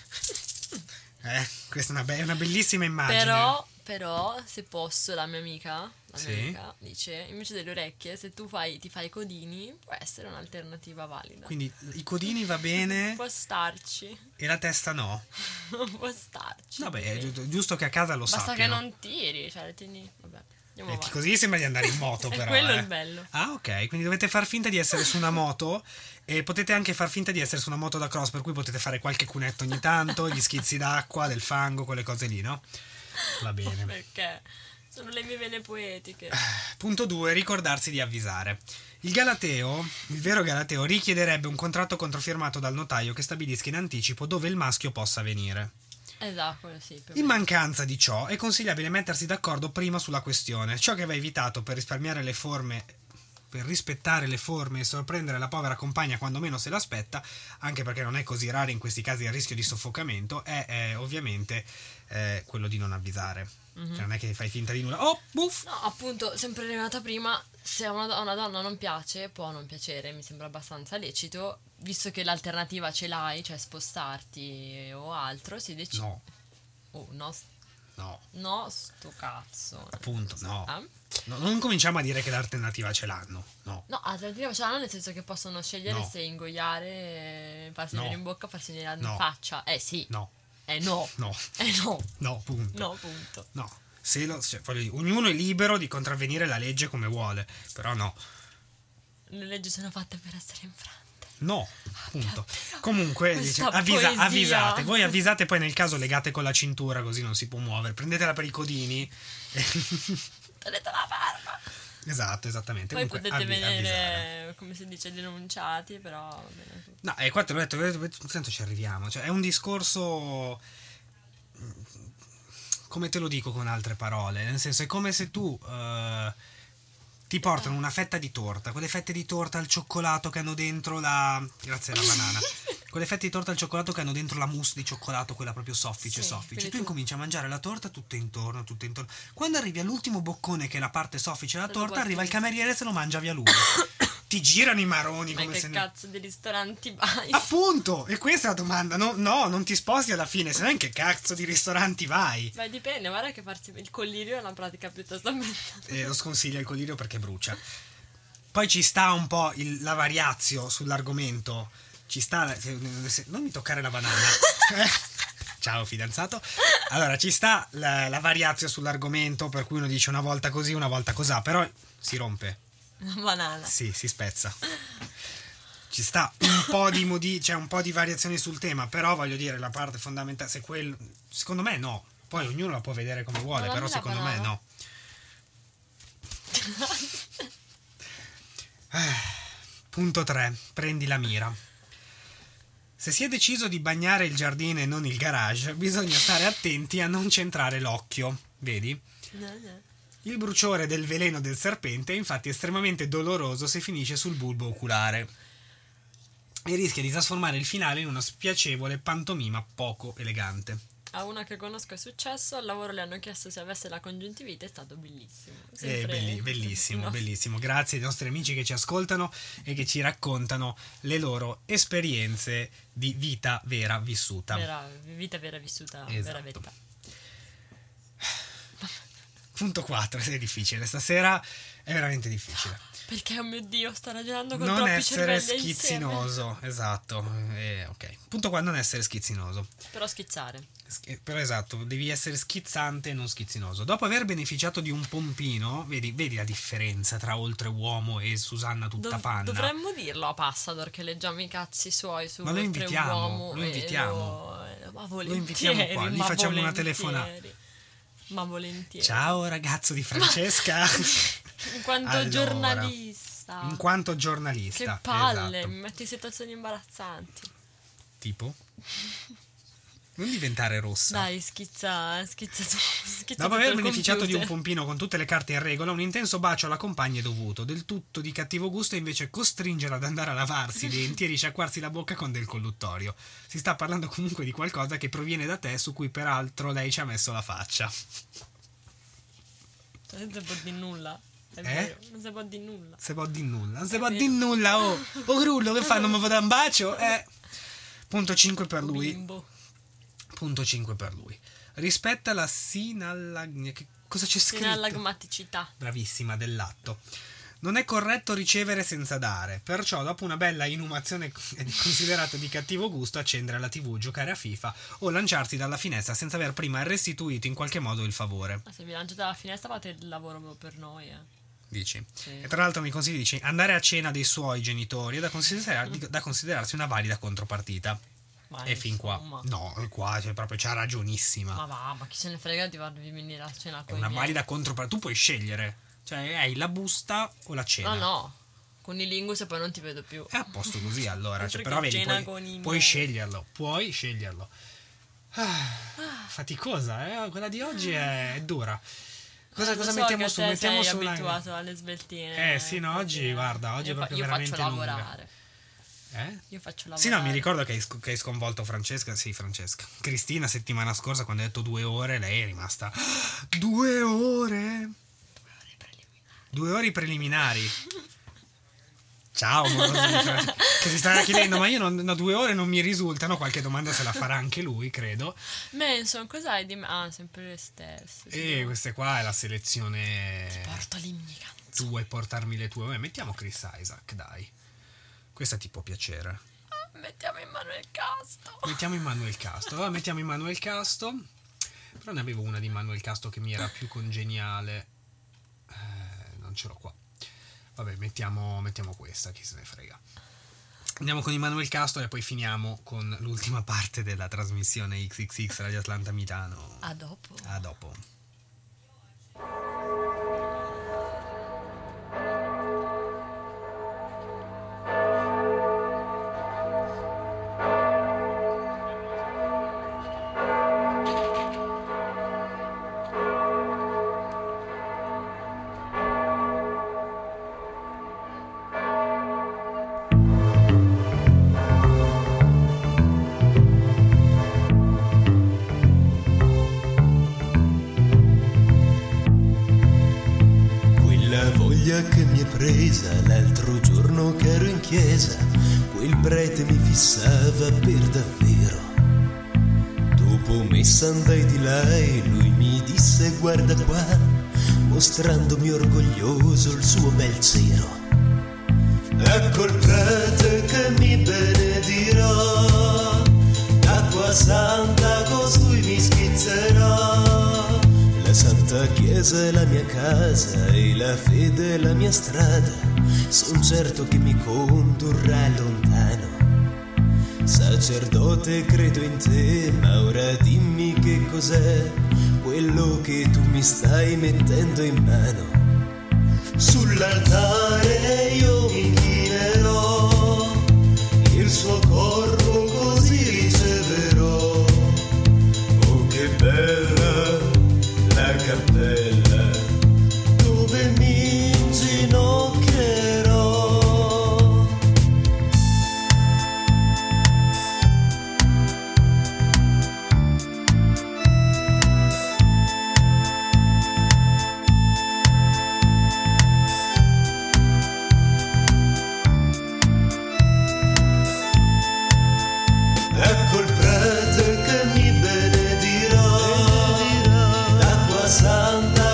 Questa è una bellissima immagine. Però, se posso, la mia amica Sì. dice, invece delle orecchie, se tu ti fai i codini, può essere un'alternativa valida. Quindi i codini va bene Può starci. e la testa no. Non può starci. Vabbè, è giusto che a casa lo Basta sappiano. che non tiri, cioè le tieni. Vabbè, andiamo avanti. Così sembra di andare in moto È però. quello il bello. Ah, ok, quindi dovete far finta di essere su una moto e potete anche far finta di essere su una moto da cross, per cui potete fare qualche cunetto ogni tanto, gli schizzi d'acqua, del fango, quelle cose lì, no? Va bene. Perché sono le mie vene poetiche. Punto 2, ricordarsi di avvisare. Il vero Galateo richiederebbe un contratto controfirmato dal notaio che stabilisca in anticipo dove il maschio possa venire. Esatto, sì. In mancanza di ciò è consigliabile mettersi d'accordo prima sulla questione, ciò che va evitato per risparmiare le forme, per rispettare le forme e sorprendere la povera compagna quando meno se l'aspetta, anche perché non è così raro in questi casi il rischio di soffocamento, è ovviamente quello di non avvisare. Cioè non è che fai finta di nulla. Oh, buff! No, appunto, sempre arrivata prima, se a una donna non piace, può non piacere, mi sembra abbastanza lecito, visto che l'alternativa ce l'hai, cioè spostarti o altro, si decide. No. Oh, no. No. No, sto cazzo. Appunto, no. Ah? No, non cominciamo a dire che l'alternativa ce l'hanno. No. No, l'alternativa ce l'hanno nel senso che possono scegliere No. se ingoiare, farsi venire in bocca, farsi venire in No. faccia. Sì. No. No. No. No. No, punto. No, punto. No. Voglio dire, ognuno è libero di contravvenire la legge come vuole, però no. Le leggi sono fatte per essere infrante. No, punto. Comunque dice, Questa poesia. avvisate. Voi avvisate, poi nel caso legate con la cintura, così non si può muovere. Prendetela per i codini. Tenete la barba. Esatto, esattamente. Poi Comunque, potete venire, avvisare. come si dice, denunciati, però va bene tutto. No, qua te l'ho detto, tanto ci arriviamo. Cioè, è un discorso. Come te lo dico con altre parole? Nel senso, è come se tu ti portano una fetta di torta, quelle fette di torta al cioccolato che hanno dentro la. Grazie alla banana. Quelle fette di torta al cioccolato che hanno dentro la mousse di cioccolato, quella proprio soffice, Sì, soffice. quelle Tu incominci a mangiare la torta tutto intorno, tutto intorno. Quando arrivi all'ultimo boccone, che è la parte soffice della Quello torta, arriva il guarda- cameriere e se lo mangia via lui. Ti girano i maroni Ma come che se. cazzo di ristoranti vai? Appunto, e questa è la domanda. No, non ti sposti alla fine, se no in che cazzo di ristoranti vai? Beh, dipende, guarda che farsi il collirio è una pratica piuttosto ambientale. Lo sconsiglia il colirio perché brucia. Poi ci sta un po' la variazio sull'argomento. Ci sta. Non mi toccare la banana. Ciao fidanzato. Allora, ci sta la variazio sull'argomento, per cui uno dice una volta così, una volta cosà, però si rompe. Una banana. Sì, si spezza. Ci sta un po' c'è un po' di variazioni sul tema, però voglio dire, la parte fondamentale, se quello. Secondo me no. Poi ognuno la può vedere come vuole, Ma però dammi la secondo me banana. no. Punto 3. Prendi la mira. Se si è deciso di bagnare il giardino e non il garage, bisogna stare attenti a non centrare l'occhio. Vedi? Il bruciore del veleno del serpente è infatti estremamente doloroso se finisce sul bulbo oculare e rischia di trasformare il finale in una spiacevole pantomima poco elegante. A una che conosco è successo, al lavoro le hanno chiesto se avesse la congiuntivite, è stato bellissimo. Sempre- Bellissimo, No. bellissimo. Grazie ai nostri amici che ci ascoltano e che ci raccontano le loro esperienze di vita vera vissuta. Vita vera vissuta, Esatto. vera verità. punto 4, è difficile, stasera è veramente difficile. Perché, oh mio Dio, sto ragionando con non troppi essere cervelli schizzinoso, insieme. esatto. Ok. Punto 4, non essere schizzinoso. Però schizzare. Però esatto, devi essere schizzante e non schizzinoso. Dopo aver beneficiato di un pompino, vedi la differenza tra Oltreuomo e Susanna tutta panna. Dovremmo dirlo a Passador che leggiamo i cazzi suoi su Ma lo invitiamo, lo invitiamo qua, gli facciamo una telefonata. Ma volentieri. Ciao ragazzo di Francesca. In quanto allora, giornalista. In quanto giornalista. Che palle, esatto. mi metti in situazioni imbarazzanti. Tipo? Non diventare rossa. Dai, schizza Dopo aver beneficiato di un pompino con tutte le carte in regola, un intenso bacio alla compagna è dovuto. Del tutto di cattivo gusto è invece costringerla ad andare a lavarsi i denti e risciacquarsi la bocca con del colluttorio. Si sta parlando comunque di qualcosa che proviene da te, su cui peraltro lei ci ha messo la faccia. Non si può dire nulla. È vero, non si può dire nulla. Non si può dire nulla, oh Grullo, che fa? Non mi fa dare un bacio? Punto 5 per lui. Bimbo. Punto 5 per lui. Rispetta la cosa c'è scritto? Sinallagmaticità. Bravissima, del latto. Non è corretto ricevere senza dare, perciò dopo una bella inumazione è considerato di cattivo gusto accendere la TV, giocare a FIFA o lanciarsi dalla finestra senza aver prima restituito in qualche modo il favore. Ma se vi lanciate dalla finestra fate il lavoro per noi, Dici? Sì. E tra l'altro mi consigli, dici, andare a cena dei suoi genitori è da considerarsi una valida contropartita. Ma e fin qua. No, qua c'ha ragionissima. Ma chi se ne frega di farvi venire a cena con È una valida contropartita. Tu puoi scegliere. Cioè, hai la busta o la cena. No. Con i lingus e poi non ti vedo più. È a posto così allora. Cioè, però vedi, puoi sceglierlo. sceglierlo. Faticosa, quella di oggi è dura. Cosa mettiamo su? Mettiamo su abituato alle sveltine. Sì, no, oggi guarda, oggi è proprio veramente faccio lunga. lavorare. Io faccio lavorare. Sì, no, mi ricordo che hai sconvolto Francesca. Cristina settimana scorsa quando hai detto 2 ore, lei è rimasta 2 ore. 2 ore preliminari. Ciao, che si starà chiedendo, ma io 2 ore non mi risultano. Qualche domanda se la farà anche lui, credo. Manson, cos'hai di me? Sempre le stesse. E queste qua è la selezione. Ti porto le mie canzoni. Tu vuoi portarmi le tue? Mettiamo Chris Isaak, dai. Questa ti può piacere. Mettiamo Immanuel Casto. Allora mettiamo Immanuel Casto. Però ne avevo una di Immanuel Casto che mi era più congeniale. Non ce l'ho qua. Vabbè, mettiamo questa, chi se ne frega. Andiamo con Immanuel Casto e poi finiamo con l'ultima parte della trasmissione XXX Radio Atlanta Milano. A dopo. Che mi è presa l'altro giorno che ero in chiesa, quel prete mi fissava per davvero. Dopo messa andai di là e lui mi disse guarda qua, mostrandomi orgoglioso il suo bel cero. Ecco il prete che mi benedirà, d'acqua santa costui mi schizzerà. La santa chiesa è la mia casa e la fede è la mia strada, son certo che mi condurrà lontano. Sacerdote credo in te, ma ora dimmi che cos'è quello che tu mi stai mettendo in mano. Sull'altare io mi inchinerò, il suo corpo così riceverò. Oh che bella la cappella dove mi inginocchierò. Ecco il prete che mi benedirà, d'acqua santa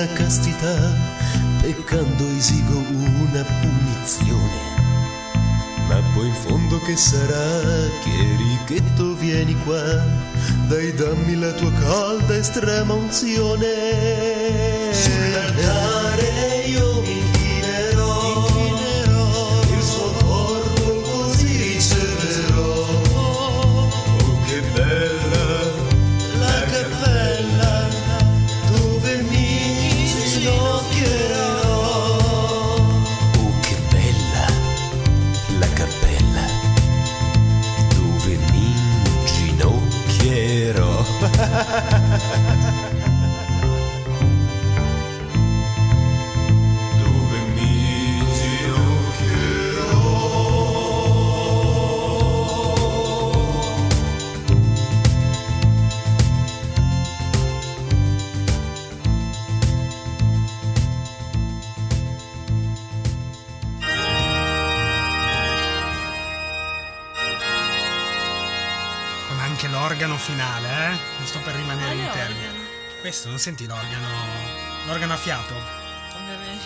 castità, peccando esigo una punizione. Ma poi in fondo che sarà? Chierichetto vieni qua, dai dammi la tua calda estrema unzione. Sull'altare io mi inchinerò, il suo corpo così riceverò. Oh che bella la cappella dove mi inginocchierò. Oh che bella la cappella dove mi inginocchierò. Dove mi inginocchierò. Con anche l'organo finale, non sto per rimanere in Quale termine. organo? Questo non senti l'organo a fiato? Ovviamente.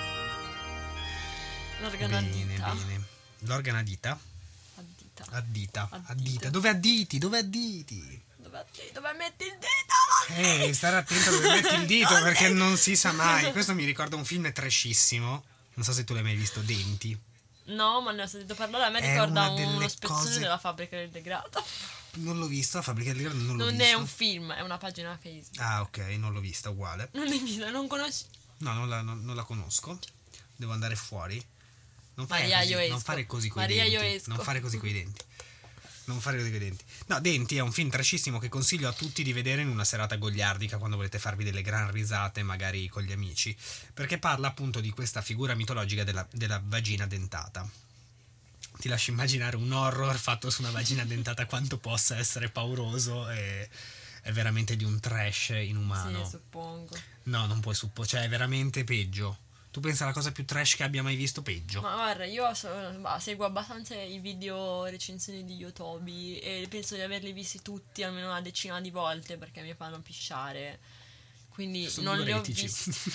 L'organo a Bene, dita. bene. L'organo a dita? A dita. Addita, Addita. addita. Dove additi? Dove additi? Dove metti il dito? Stare attento dove metti il dito perché non si sa mai. Questo mi ricorda un film trashissimo. Non so se tu l'hai mai visto, Denti. No, ma ne ho sentito parlare. A me È ricorda una delle uno spezzone cose- della fabbrica del degrado. Non l'ho visto, la fabbrica del degrado non l'ho Non visto. è un film, è una pagina Facebook. Ah, ok, non l'ho vista, uguale. Non l'hai vista, non conosci? No, non la conosco. Devo andare fuori. Non fare Maria, così, io non esco. fare così coi Maria, denti. io esco. Non fare così coi denti. Non fare così coi denti. No, Denti è un film trashissimo che consiglio a tutti di vedere in una serata goliardica quando volete farvi delle gran risate, magari con gli amici, perché parla appunto di questa figura mitologica della vagina dentata. Ti lascio immaginare un horror fatto su una vagina dentata quanto possa essere pauroso e è veramente di un trash inumano. Sì, suppongo. No, non puoi supporre, cioè è veramente peggio. Tu pensa alla cosa più trash che abbia mai visto, peggio. Ma guarda, io seguo abbastanza i video recensioni di Yotobi e penso di averli visti tutti almeno una decina di volte perché mi fanno pisciare. Quindi Sono non li ho diuretici. visti.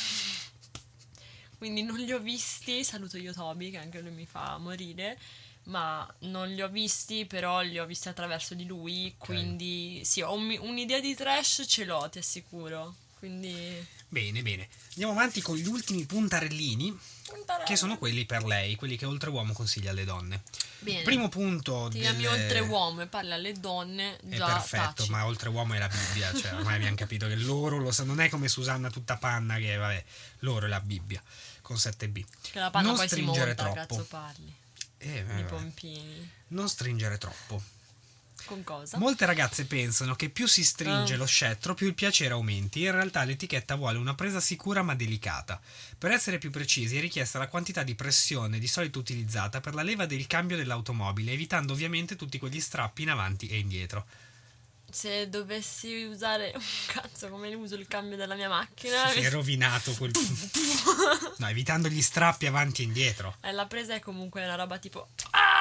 Quindi non li ho visti, saluto Yotobi che anche lui mi fa morire, ma non li ho visti, però li ho visti attraverso di lui, quindi sì, ho un'idea di trash ce l'ho, ti assicuro. Quindi Bene, bene. Andiamo avanti con gli ultimi puntarellini, che sono quelli per lei, quelli che Oltreuomo consiglia alle donne. bene. Primo punto Ti chiami Oltreuomo e parli alle donne, È già perfetto, taci. ma Oltreuomo è la Bibbia, cioè ormai abbiamo capito che loro lo sanno, non è come Susanna tutta panna che vabbè, loro è la Bibbia con 7B. Che la panna non poi si stringere monta, troppo. cazzo parli. Di Di pompini. Non stringere troppo. Con cosa? Molte ragazze pensano che più si stringe lo scettro, più il piacere aumenti. In realtà l'etichetta vuole una presa sicura ma delicata. Per essere più precisi è richiesta la quantità di pressione di solito utilizzata per la leva del cambio dell'automobile, evitando ovviamente tutti quegli strappi in avanti e indietro. Se dovessi usare un cazzo come uso il cambio della mia macchina, Si è rovinato quel... No, evitando gli strappi avanti e indietro. la presa è comunque una roba tipo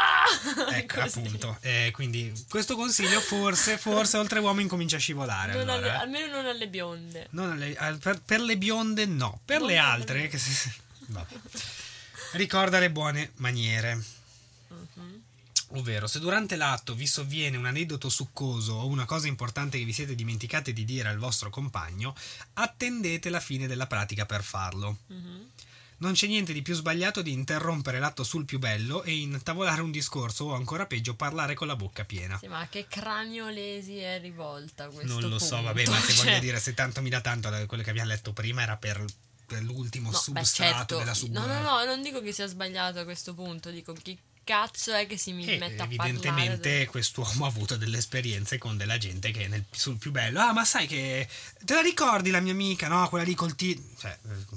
Ecco, così. appunto. Quindi questo consiglio forse Oltreuomo incomincia a scivolare. Non allora, eh. almeno non alle bionde. Non per le bionde no, per Non le per le altre bionde. vabbè. Ricorda le buone maniere. Mhm. Ovvero, se durante l'atto vi sovviene un aneddoto succoso o una cosa importante che vi siete dimenticate di dire al vostro compagno, attendete la fine della pratica per farlo. Mhm. Non c'è niente di più sbagliato di interrompere l'atto sul più bello e intavolare un discorso o ancora peggio parlare con la bocca piena. Sì, ma che cranio lesi è rivolta a questo Non lo so, punto? vabbè, ma se Cioè, voglio dire, se tanto mi dà tanto, quello che abbiamo letto prima era per l'ultimo no, beh, substrato certo. della No, non dico che sia sbagliato a questo punto, dico chi cazzo è che si mi mette a evidentemente parlare quest'uomo ha avuto delle esperienze con della gente che sul più bello, ma sai che te la ricordi la mia amica, no? Quella lì col cioè,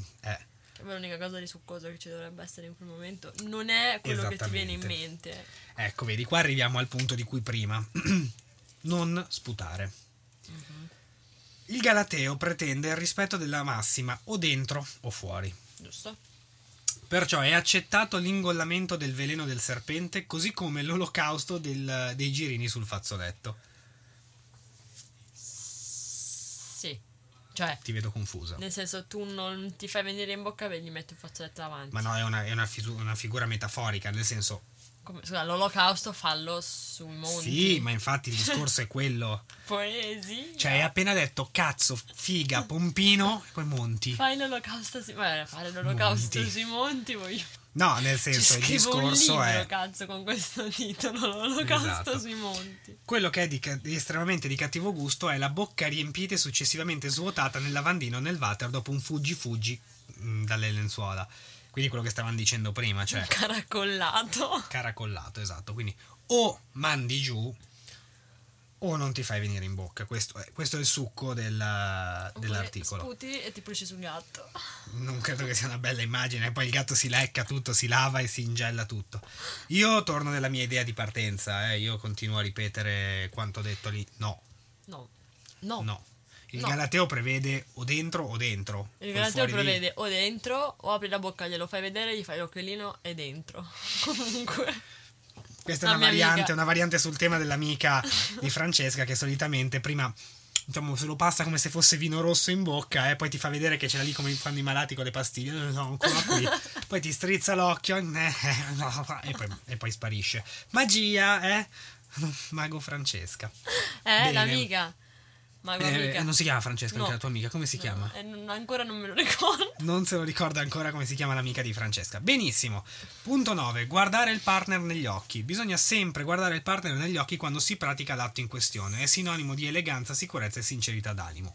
Che poi l'unica cosa di succoso che ci dovrebbe essere in quel momento non è quello che ti viene in Esattamente. mente. Ecco, vedi, qua arriviamo al punto di cui prima. Non sputare. Il Galateo pretende il rispetto della massima o dentro o fuori. Giusto? Perciò è accettato l'ingollamento del veleno del serpente, così come l'olocausto dei girini sul fazzoletto. Sì. Cioè, ti vedo confusa. Nel senso, tu non ti fai venire in bocca e gli metti un fazzoletto davanti. Ma no, è una figura metaforica, nel senso... Scusa, l'olocausto fallo sui monti. Sì, ma infatti il discorso è quello. Poesia. Cioè, hai appena detto cazzo, figa, pompino, e poi monti. Fai l'olocausto fare l'olocausto Monti. sui monti, voglio... No, nel senso, il discorso un libro, è... cazzo, con questo titolo, l'olocausto Esatto. sui monti. Quello che è di estremamente di cattivo gusto è la bocca riempita e successivamente svuotata nel lavandino o nel water dopo un fuggi dalle lenzuola. Quindi quello che stavamo dicendo prima, cioè... Caracollato, esatto. Quindi o mandi giù o non ti fai venire in bocca. Questo è il succo dell'articolo. Sputi e ti pulisci sul gatto. Non credo che sia una bella immagine. Poi il gatto si lecca tutto, si lava e si ingella tutto. Io torno nella mia idea di partenza. Io continuo a ripetere quanto detto lì. No. Il Galateo prevede o dentro o dentro. Il Galateo prevede o dentro o apri la bocca, glielo fai vedere, gli fai l'occhiolino e dentro. Comunque. Questa è una variante sul tema dell'amica di Francesca che solitamente prima, diciamo, se lo passa come se fosse vino rosso in bocca e poi ti fa vedere che ce l'ha lì come fanno i malati con le pastiglie. No, ancora qui. Poi ti strizza l'occhio e poi sparisce. Magia, Mago Francesca. Bene. L'amica. Non si chiama Francesca, no. Anche la tua amica, come si chiama? Ancora non me lo ricordo. Non se lo ricorda ancora come si chiama l'amica di Francesca. Benissimo. Punto 9. Guardare il partner negli occhi. Bisogna sempre guardare il partner negli occhi quando si pratica l'atto in questione. È sinonimo di eleganza, sicurezza e sincerità d'animo.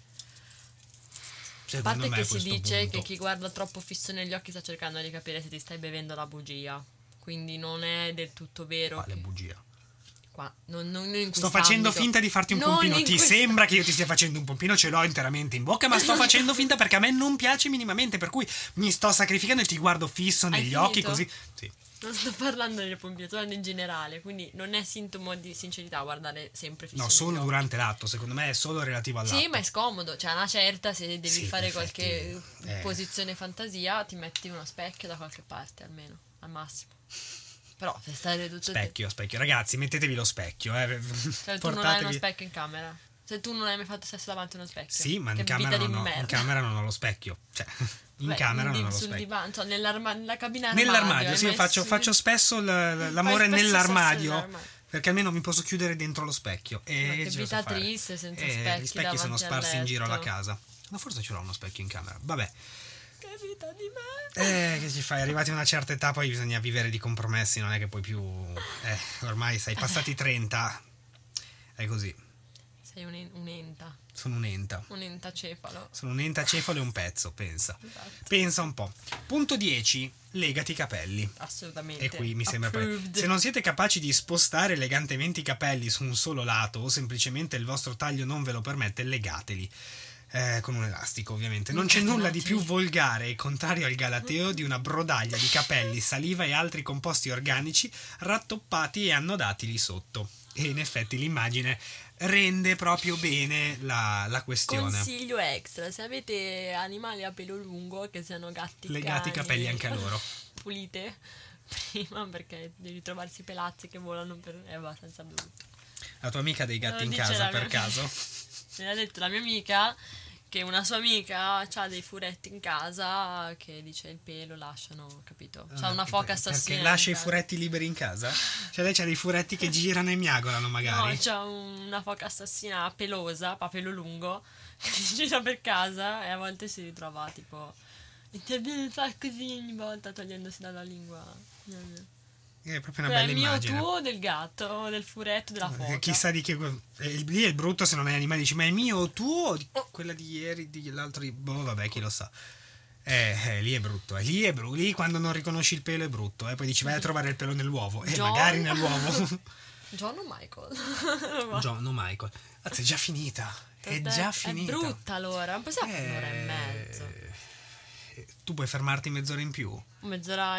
A parte che si dice che chi guarda troppo fisso negli occhi sta cercando di capire se ti stai bevendo la bugia. Quindi non è del tutto vero. Quale bugia? Qua. Non sto facendo finta di farti un pompino. Ti sembra che io ti stia facendo un pompino? Ce l'ho interamente in bocca, ma sto facendo finta perché a me non piace minimamente, per cui mi sto sacrificando e ti guardo fisso negli occhi così. Sì. Non sto parlando del pompino, sto parlando in generale, quindi non è sintomo di sincerità guardare sempre fisso. No, solo durante l'atto, secondo me è solo relativo all'atto. Sì, ma è scomodo, cioè una certa, se devi fare qualche posizione fantasia, ti metti uno specchio da qualche parte almeno, al massimo. Però se stare tutto specchio, ragazzi, mettetevi lo specchio. Cioè, tu non hai uno specchio in camera? Se tu non hai mai fatto sesso davanti a uno specchio? Sì, ma in camera non ho lo specchio. Cioè, camera non ho lo specchio. Sul divano, cioè nella cabina armadio. Nell'armadio, sì, faccio spesso l'amore nell'armadio. Perché almeno mi posso chiudere dentro lo specchio. Ma che vita triste senza specchi. Gli specchi sono sparsi in giro alla casa. Ma forse ce l'ho uno specchio in camera. Vabbè. Che vita di me. Che ci fai? Arrivati a una certa età poi bisogna vivere di compromessi, non è che poi più ormai sei passati 30. È così. Sei un'enta. Sono un'enta. Un entacefalo. Sono un entacefalo e un pezzo, pensa. Esatto. Pensa un po'. Punto 10. Legati i capelli. Assolutamente. E qui mi sembra se non siete capaci di spostare elegantemente i capelli su un solo lato o semplicemente il vostro taglio non ve lo permette, legateli. Con un elastico, ovviamente. Non c'è nulla di più volgare e contrario al Galateo di una brodaglia di capelli, saliva e altri composti organici rattoppati e annodati lì sotto. E in effetti l'immagine rende proprio bene la questione. Consiglio extra: se avete animali a pelo lungo, che siano gatti, legati i capelli anche a loro. Pulite prima, perché devi trovarsi pelazzi che volano è abbastanza brutto. La tua amica ha dei gatti in casa per caso? Me l'ha detto la mia amica che una sua amica ha dei furetti in casa che dice il pelo lasciano, capito? C'ha una foca assassina. Perché lascia i furetti liberi in casa? Cioè lei c'ha dei furetti che girano e miagolano magari? No, c'ha una foca assassina pelosa, a pelo lungo, che gira per casa e a volte si ritrova tipo fa così ogni volta togliendosi dalla lingua. È proprio una bella immagine. Il mio, tuo, del gatto, del furetto, della foca. Chissà di che. Lì è il brutto se non hai animali, dici, ma è mio o tuo? Quella di ieri, dell'altro. Vabbè, chi lo sa. Lì è brutto. Lì quando non riconosci il pelo è brutto. Poi dici, vai a trovare il pelo nell'uovo. Magari nell'uovo. John o Michael? John o Michael. Anzi, è già finita. È già finita. È brutta allora. Non possiamo fare un'ora e mezzo. Tu puoi fermarti mezz'ora in più? Mezz'ora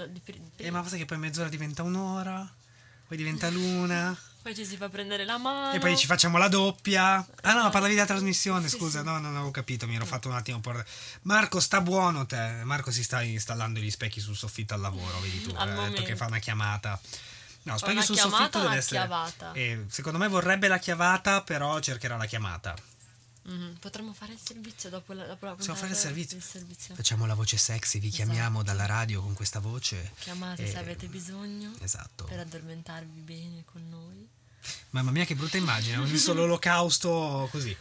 ma cosa che poi mezz'ora diventa un'ora, poi diventa l'una. Poi ci si fa prendere la mano. E poi ci facciamo la doppia. Ah no, parlavi della trasmissione, scusa. Sì. No, non avevo capito, mi ero fatto un attimo Marco, sta buono te. Marco si sta installando gli specchi sul soffitto al lavoro, vedi tu. Ha detto che fa una chiamata. No, specchi sul soffitto deve essere. Secondo me vorrebbe la chiavata, però cercherà la chiamata. Potremmo fare il servizio dopo la puntata. Possiamo fare il servizio. Facciamo la voce sexy, vi chiamiamo dalla radio con questa voce. Chiamate se avete bisogno. Esatto. Per addormentarvi bene con noi. Mamma mia, che brutta immagine, ho visto l'olocausto così.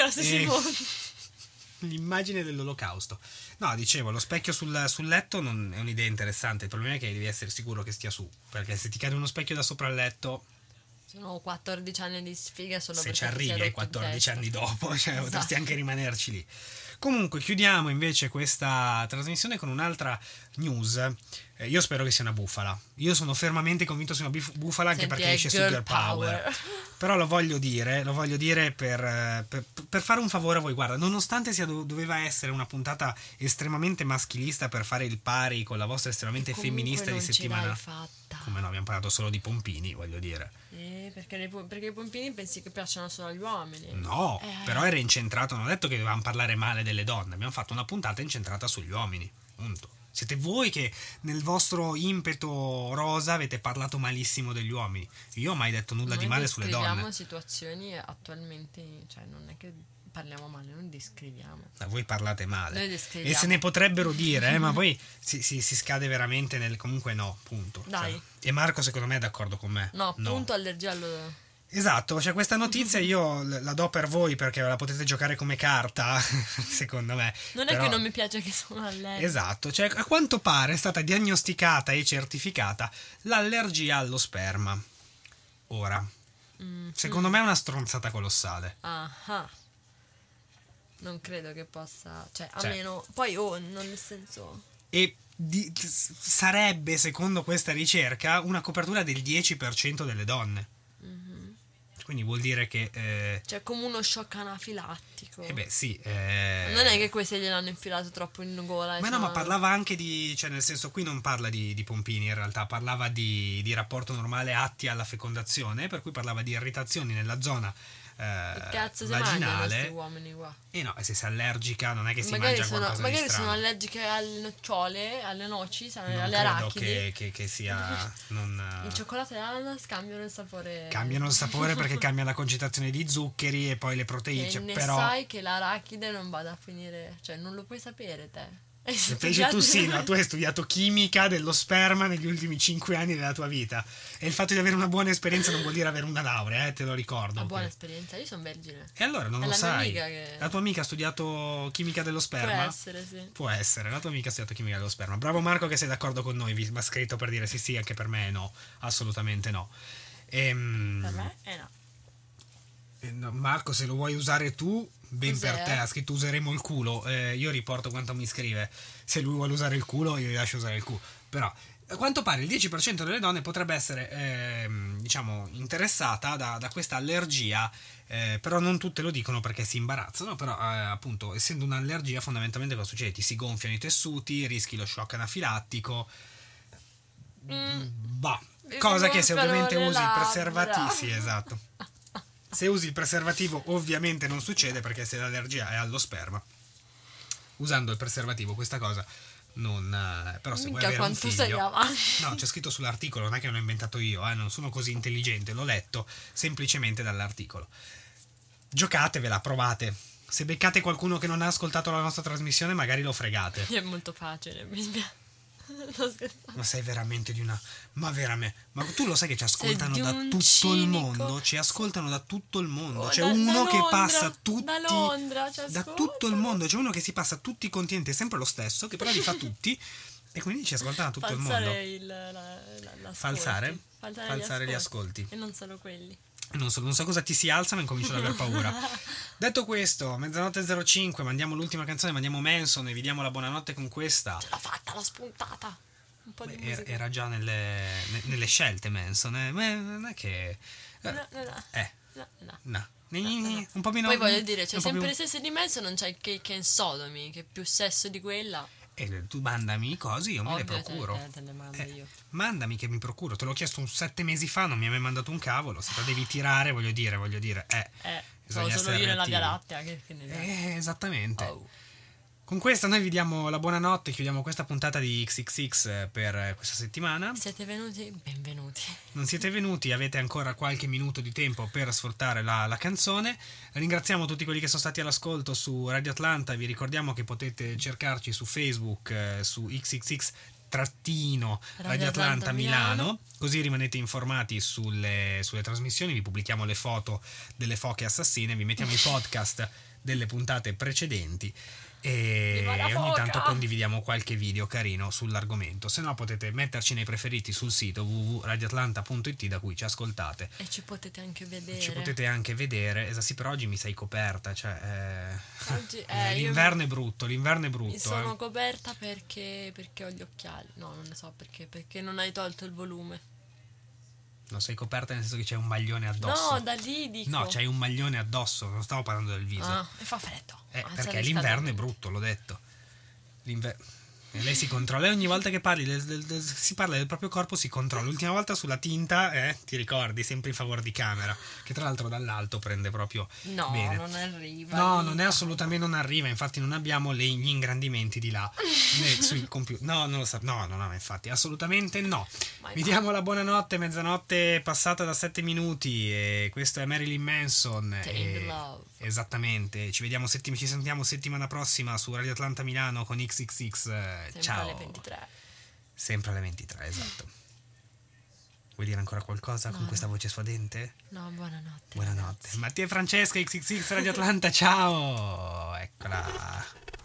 L'immagine dell'olocausto. No, dicevo, lo specchio sul letto non è un'idea interessante. Il problema è che devi essere sicuro che stia su, perché se ti cade uno specchio da sopra il letto, sono 14 anni di sfiga solo se perché ci arrivi ai 14 anni dopo, cioè potresti anche rimanerci lì. Comunque chiudiamo invece questa trasmissione con un'altra news. Io spero che sia una bufala. Io sono fermamente convinto sia una bufala, anche perché esce su Girl Power. Però lo voglio dire per fare un favore a voi. Guarda, nonostante doveva essere una puntata estremamente maschilista per fare il pari con la vostra estremamente femminista di settimana. Come no, abbiamo parlato solo di pompini, voglio dire. Perché i pompini pensi che piacciono solo agli uomini? No, però era incentrato, non ho detto che dovevamo parlare male delle donne, abbiamo fatto una puntata incentrata sugli uomini, punto. Siete voi che nel vostro impeto rosa avete parlato malissimo degli uomini. Io ho mai detto nulla di male sulle donne. Descriviamo situazioni attualmente, cioè non è che parliamo male, non descriviamo. Voi parlate male e se ne potrebbero dire, ma poi si scade veramente nel comunque no, punto. Dai. Cioè, e Marco secondo me è d'accordo con me. No, punto, allergia allo... Esatto, c'è questa notizia, io la do per voi perché la potete giocare come carta, secondo me. Non è che non mi piace che sono allergica. Esatto, cioè a quanto pare è stata diagnosticata e certificata l'allergia allo sperma. Ora, secondo me è una stronzata colossale. Non credo che possa, cioè a meno, poi non nel senso... E sarebbe, secondo questa ricerca, una copertura del 10% delle donne. Quindi vuol dire che... cioè come uno shock anafilattico. Sì. Non è che questi gliel'hanno infilato troppo in gola. Ma no, ma parlava anche di... Cioè nel senso, qui non parla di pompini in realtà, parlava di rapporto normale atti alla fecondazione, per cui parlava di irritazioni nella zona che cazzo si vaginale. mangiano questi uomini qua? E no, se sei allergica non è che si mangia qualcosa di strano. Magari sono allergiche alle nocciole, alle noci, alle non arachidi. Credo che sia... Il cioccolato e l'ananas cambiano il sapore. Cambiano il sapore perché cambia la concentrazione di zuccheri e poi le proteine. E ne però... sai che l'arachide non vada a finire... Cioè non lo puoi sapere te. Invece tu sì, no? Tu hai studiato chimica dello sperma negli ultimi 5 anni della tua vita e il fatto di avere una buona esperienza non vuol dire avere una laurea, te lo ricordo. Una buona esperienza? Io sono vergine. E allora non lo sai. La tua amica ha studiato chimica dello sperma? Può essere, sì. Può essere, la tua amica ha studiato chimica dello sperma. Bravo Marco che sei d'accordo con noi, mi ha scritto per dire sì, anche per me no, assolutamente no. Per me no. Marco, se lo vuoi usare tu, ben per te, ha scritto useremo il culo. Io riporto quanto mi scrive. Se lui vuole usare il culo, io gli lascio usare il culo. Però a quanto pare il 10% delle donne potrebbe essere interessata da questa allergia, però non tutte lo dicono perché si imbarazzano. Però appunto, essendo un'allergia, fondamentalmente cosa succede? Ti si gonfiano i tessuti, rischi lo shock anafilattico. Cosa che se ovviamente usi il preservativo, sì, esatto. Se usi il preservativo ovviamente non succede, perché se l'allergia è allo sperma, usando il preservativo questa cosa non... Però se vuoi avere un figlio... No, c'è scritto sull'articolo, non è che l'ho inventato io, non sono così intelligente, l'ho letto semplicemente dall'articolo. Giocatevela, provate. Se beccate qualcuno che non ha ascoltato la nostra trasmissione, magari lo fregate. È molto facile, mi spiace. Ma sei veramente di una... Ma veramente... Ma tu lo sai che ci ascoltano da tutto il mondo? Ci ascoltano da tutto il mondo. C'è uno che passa tutti... Da Londra, da tutto il mondo. C'è uno che si passa tutti i continenti, è sempre lo stesso, che però li fa tutti. E quindi ci ascoltano da tutto il mondo. Falsare gli ascolti. E non solo quelli. Non so cosa ti si alza, ma incomincio ad aver paura. Detto questo, 00:05, mandiamo l'ultima canzone, mandiamo Manson e vi diamo la buonanotte con questa. Ce l'ho fatta, l'ho spuntata. Un po' di musica. Era già nelle scelte Manson, non è che... No. Un po' meno... Poi voglio dire, c'è sempre le stesse di Manson, non c'è Cake and Sodomy, che è più sesso di quella... E tu mandami cose, io me le procuro. Te le mando io. Mandami che mi procuro. Te l'ho chiesto 7 mesi fa, non mi hai mai mandato un cavolo. Se la devi tirare, voglio dire. Sono solo io nella Via Lattea. Che ne esattamente. Con questa noi vi diamo la buonanotte, chiudiamo questa puntata di XXX per questa settimana. Siete venuti? Benvenuti. Non siete venuti, avete ancora qualche minuto di tempo per ascoltare la canzone. Ringraziamo tutti quelli che sono stati all'ascolto su Radio Atlanta, vi ricordiamo che potete cercarci su Facebook, su XXX Radio Atlanta Milano, così rimanete informati sulle trasmissioni, vi pubblichiamo le foto delle foche assassine, vi mettiamo i podcast delle puntate precedenti e ogni tanto condividiamo qualche video carino sull'argomento. Se no potete metterci nei preferiti sul sito www.radioatlanta.it da cui ci ascoltate e ci potete anche vedere. Sì, per oggi mi sei coperta, cioè oggi, l'inverno è brutto. Mi sono coperta perché ho gli occhiali. No, non ne so perché non hai tolto il volume. Non sei coperta nel senso che c'è un maglione addosso. No, da lì dico. No, c'hai un maglione addosso, non stavo parlando del viso. E fa freddo. Perché l'inverno è brutto, l'ho detto. E lei si controlla, e ogni volta che parli si parla del proprio corpo, si controlla. L'ultima volta sulla tinta, ti ricordi, sempre in favore di camera, che tra l'altro dall'alto prende proprio bene. Non arriva. No, non è assolutamente, non arriva, infatti non abbiamo gli ingrandimenti di là sui computer. No, non lo so. No, infatti, assolutamente no. Vi diamo la buonanotte, mezzanotte passata da 7 minuti e questo è Marilyn Manson. Esattamente, ci sentiamo settimana prossima su Radio Atlanta Milano con XXX. Sempre ciao. alle 23. Sempre alle 23, esatto. Vuoi dire ancora qualcosa con questa voce suadente? No, buonanotte. Mattia e Francesca, XXX Radio Atlanta, ciao. Eccola.